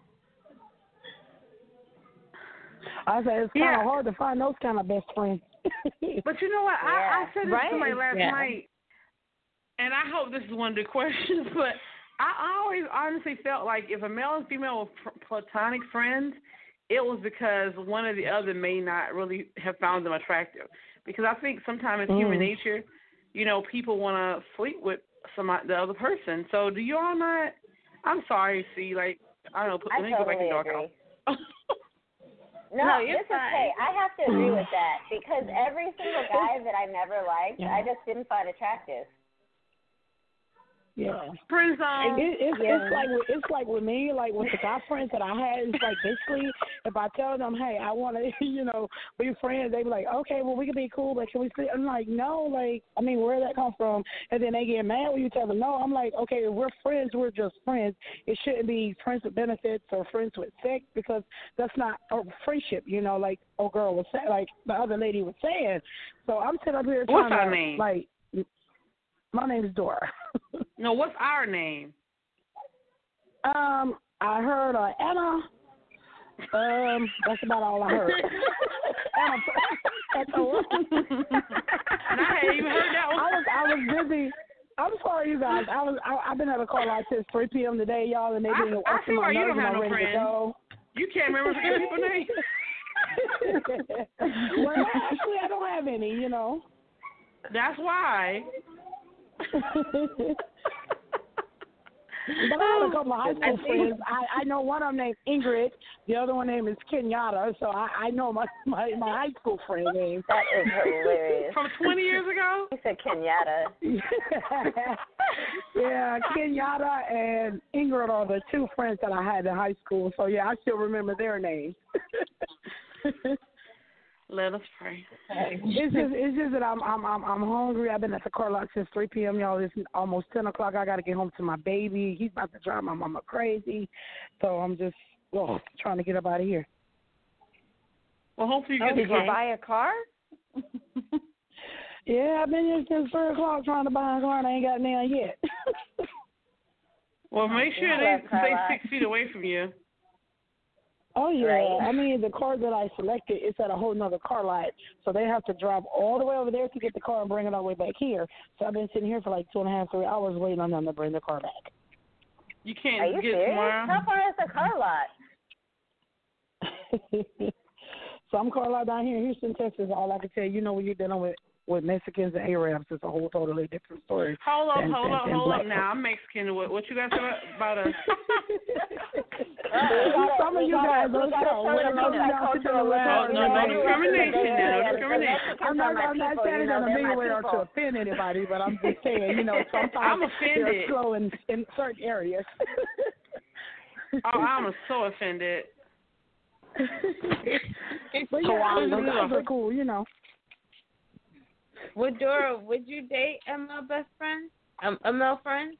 J: I said it's kind of
D: Yeah.
J: hard to find those kind of best friends.
D: But you know what? I, I said this
E: Right.
D: to somebody last
B: Yeah.
D: night, and I hope this is one of the questions, but I, I always honestly felt like if a male and female were pl- platonic friends, it was because one or the other may not really have found them attractive. Because I think sometimes it's human
J: Mm.
D: nature, you know, people want to sleep with some the other person. So do you all not? I'm sorry, see, like, I don't know, put,
C: I
D: let me go back
C: totally
D: in dark
C: agree.
D: house.
C: No,
B: No, you're
C: this is
B: fine.
C: hey, I have to agree with that because every single guy that I never liked,
J: Yeah.
C: I just didn't find attractive.
J: Yeah.
D: Friend zone.
J: It, it's
B: Yeah.
J: it's like with, it's like with me, like with the guy friends that I had. It's like basically, if I tell them, hey, I want to, you know, be friends, they be like, okay, well we can be cool, but can we see? I'm like, no, like, I mean, where did that come from? And then they get mad when you tell them no. I'm like, okay, if we're friends, we're just friends. It shouldn't be friends with benefits or friends with sex because that's not a friendship, you know, like oh girl was saying, like the other lady was saying. So I'm sitting up here
D: What's
J: trying
D: her
J: to
D: name?
J: like. My name is Dora.
D: No, what's our name?
J: Um, I heard uh, Anna. Um, that's about all I heard. Anna. That's all.
D: And I hadn't even heard that one.
J: I was I was busy. I'm sorry, you guys. I was I, I've been at a call out since three p.m. today, y'all, and they've been
D: I, I
J: working
D: see why
J: my
D: you
J: nerves
D: don't
J: and
D: have
J: I'm
D: no
J: ready
D: friends.
J: to go.
D: You can't remember some people's names.
J: Well, actually, I don't have any. You know.
D: That's why.
J: But I have a couple of high school friends. I, I know one of them named Ingrid. The other one name is Kenyatta. So I, I know my, my my high school friend name.
C: That is hilarious.
D: From twenty years ago?
C: You said Kenyatta.
J: Yeah, Kenyatta and Ingrid are the two friends that I had in high school. So yeah, I still remember their names.
D: Let us pray.
J: It's just, it's just that I'm, I'm, I'm, I'm hungry. I've been at the car lot since three p.m. Y'all, it's almost ten o'clock. I got to get home to my baby. He's about to drive my mama crazy, so I'm just oh, trying to get up out of here.
D: Well, hopefully you
E: oh,
D: get
E: did
D: the car.
E: you buy a car?
J: Yeah, I've been here since three o'clock trying to buy a car, and I ain't got none yet.
D: Well, make sure they stay six feet away from you.
J: Oh, yeah.
C: Right.
J: I mean, the car that I selected is at a whole nother car lot, so they have to drive all the way over there to get the car and bring it all the way back here. So I've been sitting here for like two and a half, three hours waiting on them to bring the car back.
D: You can't
C: Are you
D: get
C: serious?
D: tomorrow?
C: How far is the car lot?
J: Some car lot down here in Houston, Texas, all I can tell you, you know, when you're dealing with, with Mexicans and Arabs, it's a whole totally different story.
D: Hold up,
J: than,
D: hold
J: than,
D: up,
J: than
D: hold
J: black
D: up now. I'm Mexican. What, what you guys say about us?
J: Some of you guys are so. When it comes down to dealing with cars,
D: no, no discrimination. No discrimination.
J: I'm not, I'm not saying it in a mean way or to offend anybody, but I'm just saying, you know, sometimes
D: I'm offended.
J: they're slow in, in certain areas.
D: Oh, I'm so offended.
J: But yeah, the guys are cool, you know.
B: Would Dora, would you date a male best friend? Um, a male friend?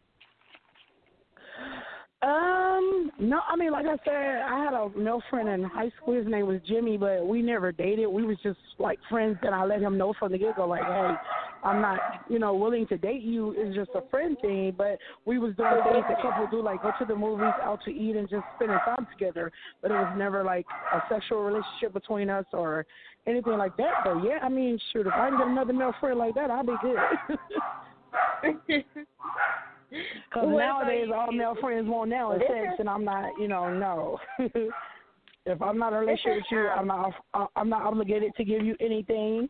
J: Um, no, I mean, like I said, I had a male friend in high school. His name was Jimmy, but we never dated. We was just like friends, and I let him know from the get-go, like, hey, I'm not, you know, willing to date you. It's just a friend thing. But we was doing things that couples do, like go to the movies, out to eat, and just spending time together. But it was never like a sexual relationship between us or anything like that. But yeah, I mean, shoot, if I can get another male friend like that, I'll be good. Because nowadays all male friends want now is sex, and I'm not, you know, no. If I'm not in a relationship with you, I'm not, I'm not obligated to give you anything.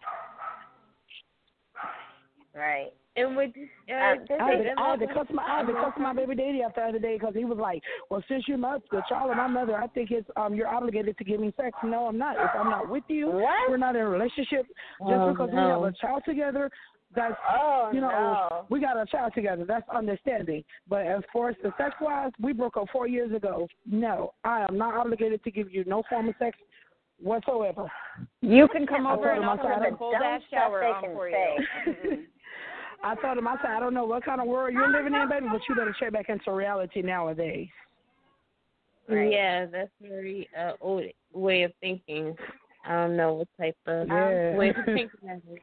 C: Right.
B: And would uh,
C: uh,
J: I had, to, I had to cuss my, I had to cuss my baby daddy out the other day because he was like, "Well, since you're not the child of my mother, I think it's um you're obligated to give me sex." No, I'm not. If I'm not with you,
C: what?
J: we're not in a relationship. Just
B: oh,
J: because
B: no.
J: we have a child together. That's,
C: oh,
J: you know,
C: no.
J: we got a child together. That's understanding. But as far as the sex-wise, we broke up four years ago. No, I am not obligated to give you no form of sex whatsoever.
E: You can come
J: I
E: over and I'll
J: told him, I
E: have
J: said,
E: a cold ass shower on for you.
J: I told him, I said, I don't know what kind of world you're living in, baby, but you better check back into reality nowadays.
B: Right. Yeah, that's very uh, old way of thinking. I don't know what type of
J: yeah.
B: way of thinking that is.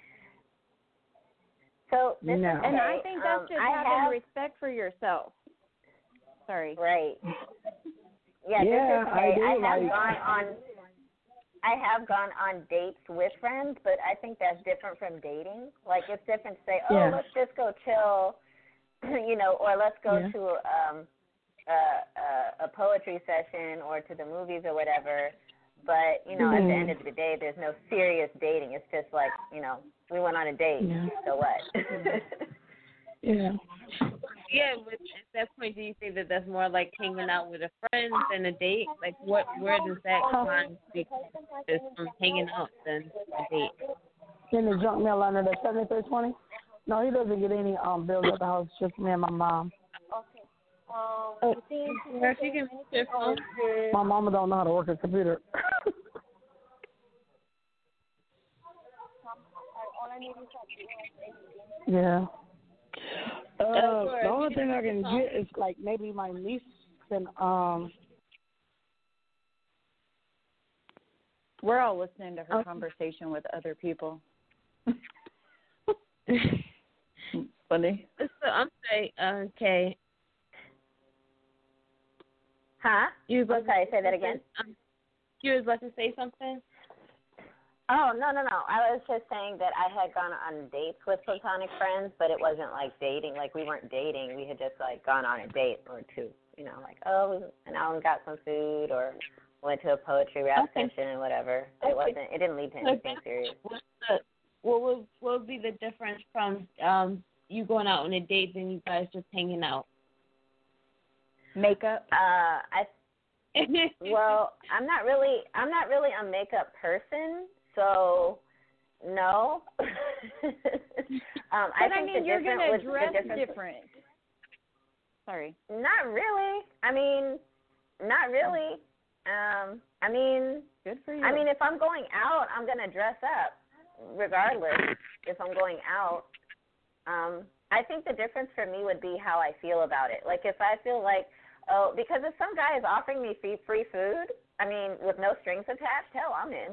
C: So this
J: no.
C: is
E: And
C: okay.
E: I think that's
C: um,
E: just
C: I
E: having
C: have,
E: respect for yourself. Sorry.
C: Right. Yeah,
J: yeah,
C: this is
J: I
C: okay.
J: do.
C: I, have
J: like,
C: gone on. I have gone on dates with friends, but I think that's different from dating. Like it's different to say, oh,
J: yeah.
C: let's just go chill, you know, or let's go
J: yeah.
C: to um, a, a, a poetry session or to the movies or whatever. But, you know,
J: mm-hmm.
C: at the end of the day, there's no serious dating. It's just like, you know, we went on a date.
J: Yeah.
C: So what?
J: yeah.
B: Yeah, but at that point, do you think that that's more like hanging out with a friend than a date? Like, what? Where does that line speak from hanging out than a date?
J: In the junk mail under the seventy-three twenty? No, he doesn't get any um bills at the house. Just me and my mom.
C: Okay. Um,
B: oh, if you can make your phone.
J: My mama don't know how to work a computer. yeah. Uh, the only thing I can get is like maybe my niece can um.
E: We're all listening to her
B: okay.
E: conversation with other people. Funny.
B: So I'm saying, okay.
C: Huh?
B: You was
C: I'm sorry, say that again.
B: Um, you was about to say something?
C: Oh, no, no, no. I was just saying that I had gone on dates with platonic friends, but it wasn't like dating. Like, we weren't dating. We had just, like, gone on a date or two. You know, like, oh, we went out and got some food or went to a poetry rap
B: okay.
C: session and whatever.
B: Okay.
C: It wasn't, it didn't lead to anything serious.
B: What's the, what would what would be the difference from um you going out on a date than you guys just hanging out?
E: Makeup.
C: Uh, I well, I'm not really I'm not really a makeup person, so no. um, I
E: but
C: think
E: I mean,
C: the
E: you're
C: different
E: gonna
C: was
E: dress
C: the difference.
E: different. Sorry.
C: Not really. I mean, not really. Um, I mean,
E: good for you.
C: I mean, if I'm going out, I'm gonna dress up, regardless. If I'm going out, um, I think the difference for me would be how I feel about it. Like if I feel like, oh, because if some guy is offering me free free food, I mean, with no strings attached, hell, I'm in.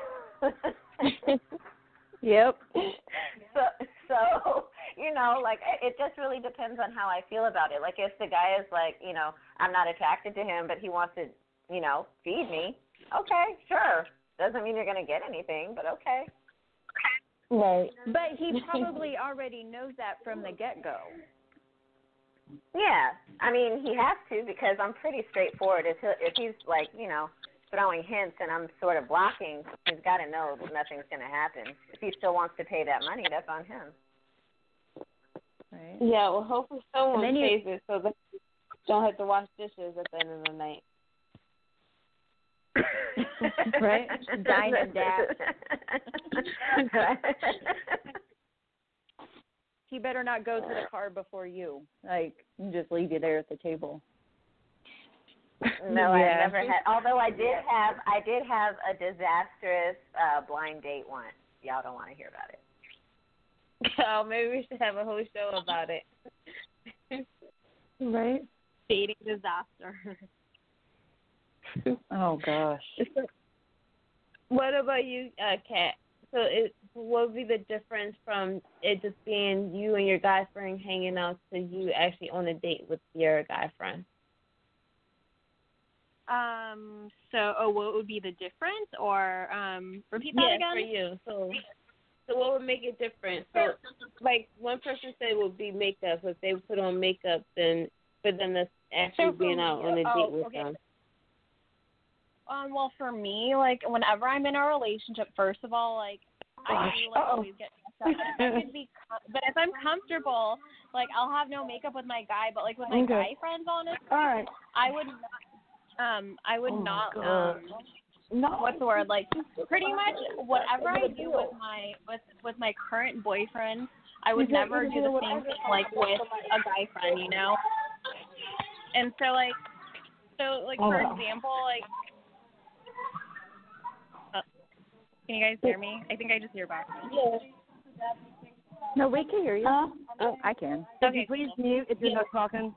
E: Yep.
C: So, so you know, like it just really depends on how I feel about it. Like if the guy is like, you know, I'm not attracted to him, but he wants to, you know, feed me. Okay, sure. Doesn't mean you're gonna get anything, but okay.
E: Right. But he probably already knows that from the get-go.
C: Yeah, I mean, he has to because I'm pretty straightforward. If he, if he's like, you know, throwing hints and I'm sort of blocking, he's got to know that nothing's going to happen. If he still wants to pay that money, that's on him.
E: Right.
B: Yeah, well, hopefully someone
E: And then
B: pays it so that you don't have to wash dishes at the end of the night.
E: Right? Dine and dash. He better not go to the car before you. Like, just leave you there at the table.
C: No,
E: yeah.
C: I've never had. Although I did have, I did have a disastrous uh, blind date once. Y'all don't want to hear about it.
B: Oh, maybe we should have a whole show about it.
E: Right?
G: Dating disaster.
E: Oh gosh.
B: What about you, uh, Kat? So, it, what would be the difference from it just being you and your guy friend hanging out to you actually on a date with your guy friend?
G: Um. So, oh, what would be the difference, or um, repeat that
B: yeah,
G: again?
B: for you. So, so what would make it different? So, like one person said would be makeup. If they put on makeup, then but then that's actually
G: So
B: being out on a date
G: oh,
B: with
G: okay.
B: them.
G: Um, well, for me, like, whenever I'm in a relationship, first of all, like, I do, like,
E: Uh-oh.
G: always get dressed up. But if I could be, com- but if I'm comfortable, like, I'll have no makeup with my guy, but, like, with my
J: Okay.
G: guy friends on it,
J: All right.
G: I would not, um, I would
J: Oh, my
G: not,
J: God.
G: um,
J: No.
G: what's the word, like, pretty much whatever I do with my, with, with my current boyfriend, I would
J: You can't
G: never
J: even
G: do
J: do
G: the
J: what
G: same
J: I
G: thing, like, with a guy friend, you know? And so, like, so, like, for
J: Oh.
G: example, like, can you guys hear me? I think I just hear back.
E: No, we can hear you.
H: Huh?
E: Oh, I can.
H: Could
G: Okay,
H: you please
G: cool.
H: mute if you're not talking?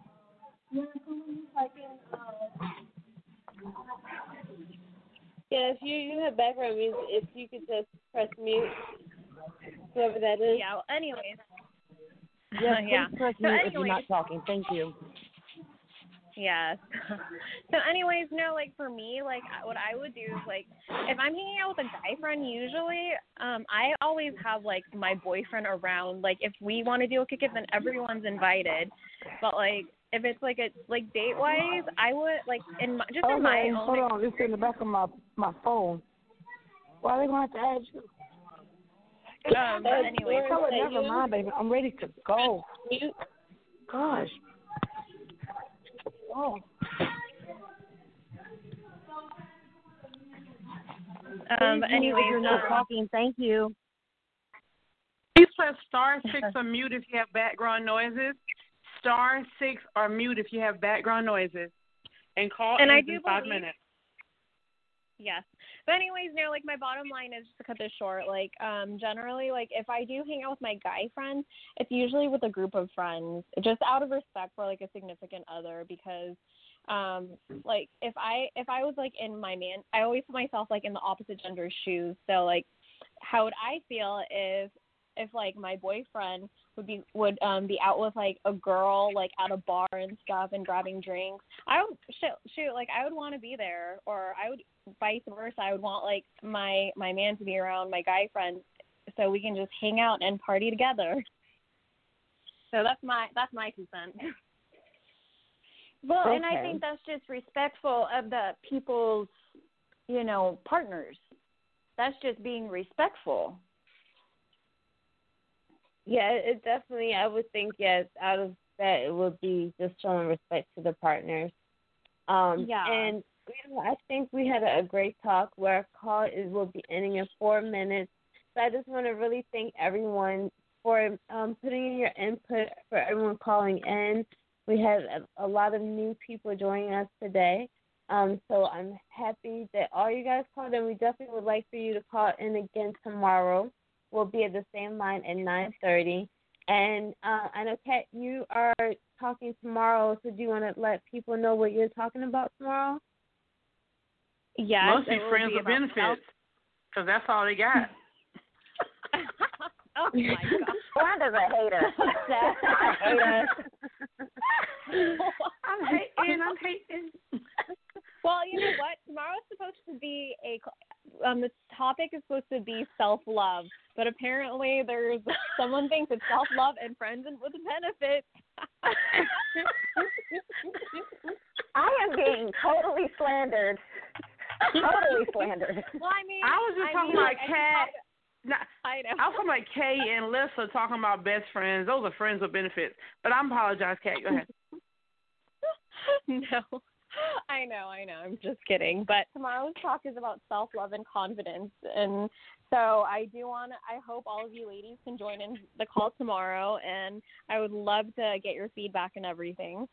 B: Yeah, if you, you have background music, if you could just press mute, whoever that is.
G: Yeah, well, anyways.
H: Yes, please
G: yeah.
H: press
G: So
H: mute if you're
G: anyways,
H: not talking. Thank you.
G: yes. So anyways, no, like for me, like what I would do is like if I'm hanging out with a guy friend, usually um I always have like my boyfriend around. Like if we want to do a kick it, then everyone's invited. But like if it's like a like date wise, I would like in my, just
J: Okay,
G: in my own.
J: hold on. It's in the back of my my phone. Why are they going to have to add you?
G: Um, but anyway,
J: Tell her, never mind, baby. I'm ready to go.
B: Mute.
J: Gosh. Oh.
G: um, but
H: Please mute if
G: anyways,
H: you're not
G: um,
H: talking. Thank you.
D: Please press star six or mute if you have background noises. Star six or mute if you have background noises. And call
G: And
D: in
G: I do
D: in five
G: believe-
D: minutes.
G: Yes. But anyways, no, like my bottom line is just to cut this short, like um generally like if I do hang out with my guy friends, it's usually with a group of friends, just out of respect for like a significant other because um like if I if I was like in my man I always put myself like in the opposite gender's shoes. So like how would I feel if if like my boyfriend would be would um be out with like a girl like at a bar and stuff and grabbing drinks. I would shoot, shoot like I would want to be there, or I would vice versa. I would want like my my man to be around my guy friend so we can just hang out and party together. So that's my that's my two cents.
E: Well,
J: Okay.
E: and I think that's just respectful of the people's, you know, partners. That's just being respectful.
B: Yeah, it definitely, I would think, yes, out of that, it would be just showing respect to the partners. Um,
G: Yeah.
B: And, you know, I think we had a, a great talk where our call is, will be ending in four minutes. So I just want to really thank everyone for um, putting in your input, for everyone calling in. We had a, a lot of new people joining us today. Um, so I'm happy that all you guys called in. We definitely would like for you to call in again tomorrow. We'll be at the same line at nine thirty. And uh, I know, Kat, you are talking tomorrow, so do you want to let people know what you're talking about tomorrow?
G: Yes.
D: Mostly friends with benefits, because that's all they got.
G: Oh, my God.
C: Wanda's a hater. I hate us.
D: I'm hating. I'm hating.
G: Well, you know what? Tomorrow's supposed to be a um the topic is supposed to be self-love, but apparently there's someone thinks it's self-love and friends and with benefits.
C: I am being totally slandered. Totally slandered.
G: Well, I mean,
D: I was just
G: I
D: talking
G: mean,
D: about
G: I
D: Kat. No,
G: I know.
D: I was talking about Kay and Lissa talking about best friends. Those are friends with benefits. But I apologize, Kat. Go ahead.
G: No. I know, I know. I'm just kidding. But tomorrow's talk is about self-love and confidence. And so I do want to, I hope all of you ladies can join in the call tomorrow. And I would love to get your feedback and everything.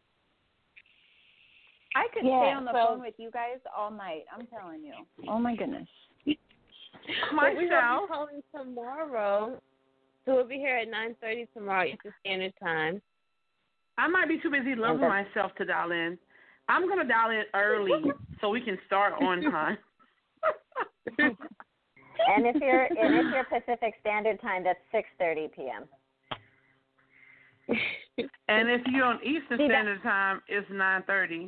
E: I could
B: Yeah,
E: stay on the
B: so-
E: phone with you guys all night. I'm telling you. Oh, my goodness.
B: But we will
D: Myself.
B: be calling tomorrow. So we'll be here at nine thirty tomorrow Eastern Standard Time.
D: I might be too busy loving myself to dial in. I'm going to dial in early so we can start on time.
C: And if you're and if you're Pacific Standard Time, that's six thirty p.m.
D: And if you're on Eastern Standard Time, it's nine thirty.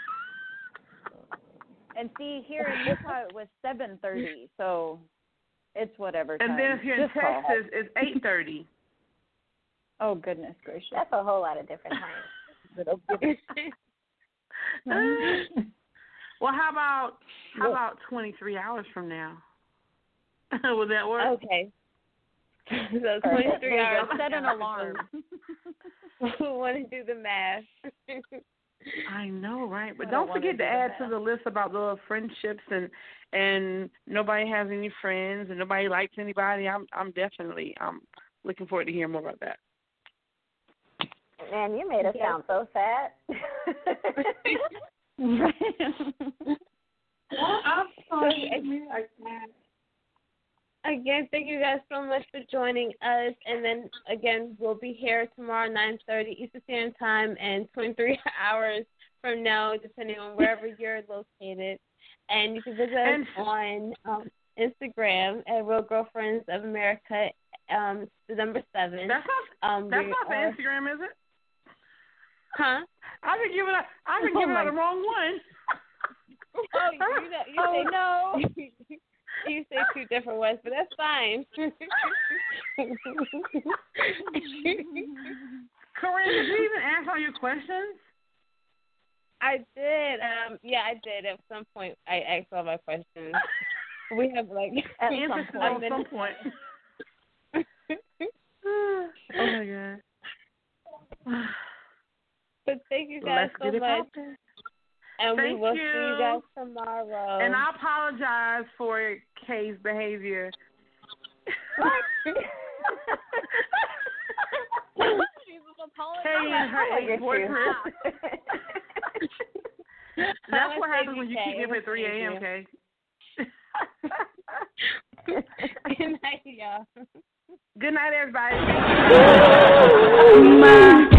E: And see, here in Utah, it was seven thirty, so it's whatever time.
D: And then if you're in
E: Just call.
D: Texas, it's eight thirty.
E: Oh, goodness gracious.
C: That's a whole lot of different times.
D: Well, how about how about twenty-three hours from now? Would that work?
B: Okay. So twenty-three hours.
E: Set an alarm.
B: We want to do the math.
D: I know, right? But
E: I
D: don't
E: don't
D: forget to
E: wanna do
D: add
E: that.
D: to the list about the friendships and and nobody has any friends and nobody likes anybody. I'm I'm definitely um looking forward to hearing more about that.
C: Man, you made us
B: Yes.
C: sound so sad.
D: I'm
B: sorry. Again, thank you guys so much for joining us. And then, again, we'll be here tomorrow, nine thirty Eastern Standard Time, and twenty-three hours from now, depending on wherever you're located. And you can visit us
D: And-
B: on um, Instagram at Real Girlfriends of America, um, the number seven.
D: That's not
B: Um,
D: that's
B: we
D: not the
B: are-
D: Instagram, is it?
B: Huh?
D: I've been giving out I've been
E: Oh
D: giving out
E: my-
D: the wrong one.
B: Oh, you, you, you
E: Oh,
B: say,
E: no.
B: You say two different ones, but that's fine.
D: Corinne, did you even answer all your questions?
B: I did. Um, yeah, I did. At some point, I asked all my questions. We have like
C: At
D: Answer
C: some
D: at
C: point.
D: some point. Oh my god.
B: But thank you guys
D: Let's
B: so
D: get it
B: much,
D: poppin'.
B: and we
D: Thank
B: will see
D: you.
B: you guys tomorrow.
D: And I apologize for Kay's behavior. Kay and her ex-boyfriend. That's what happens when you keep me up at three a.m., Kay.
B: Good night, y'all.
D: Good night, everybody.
K: My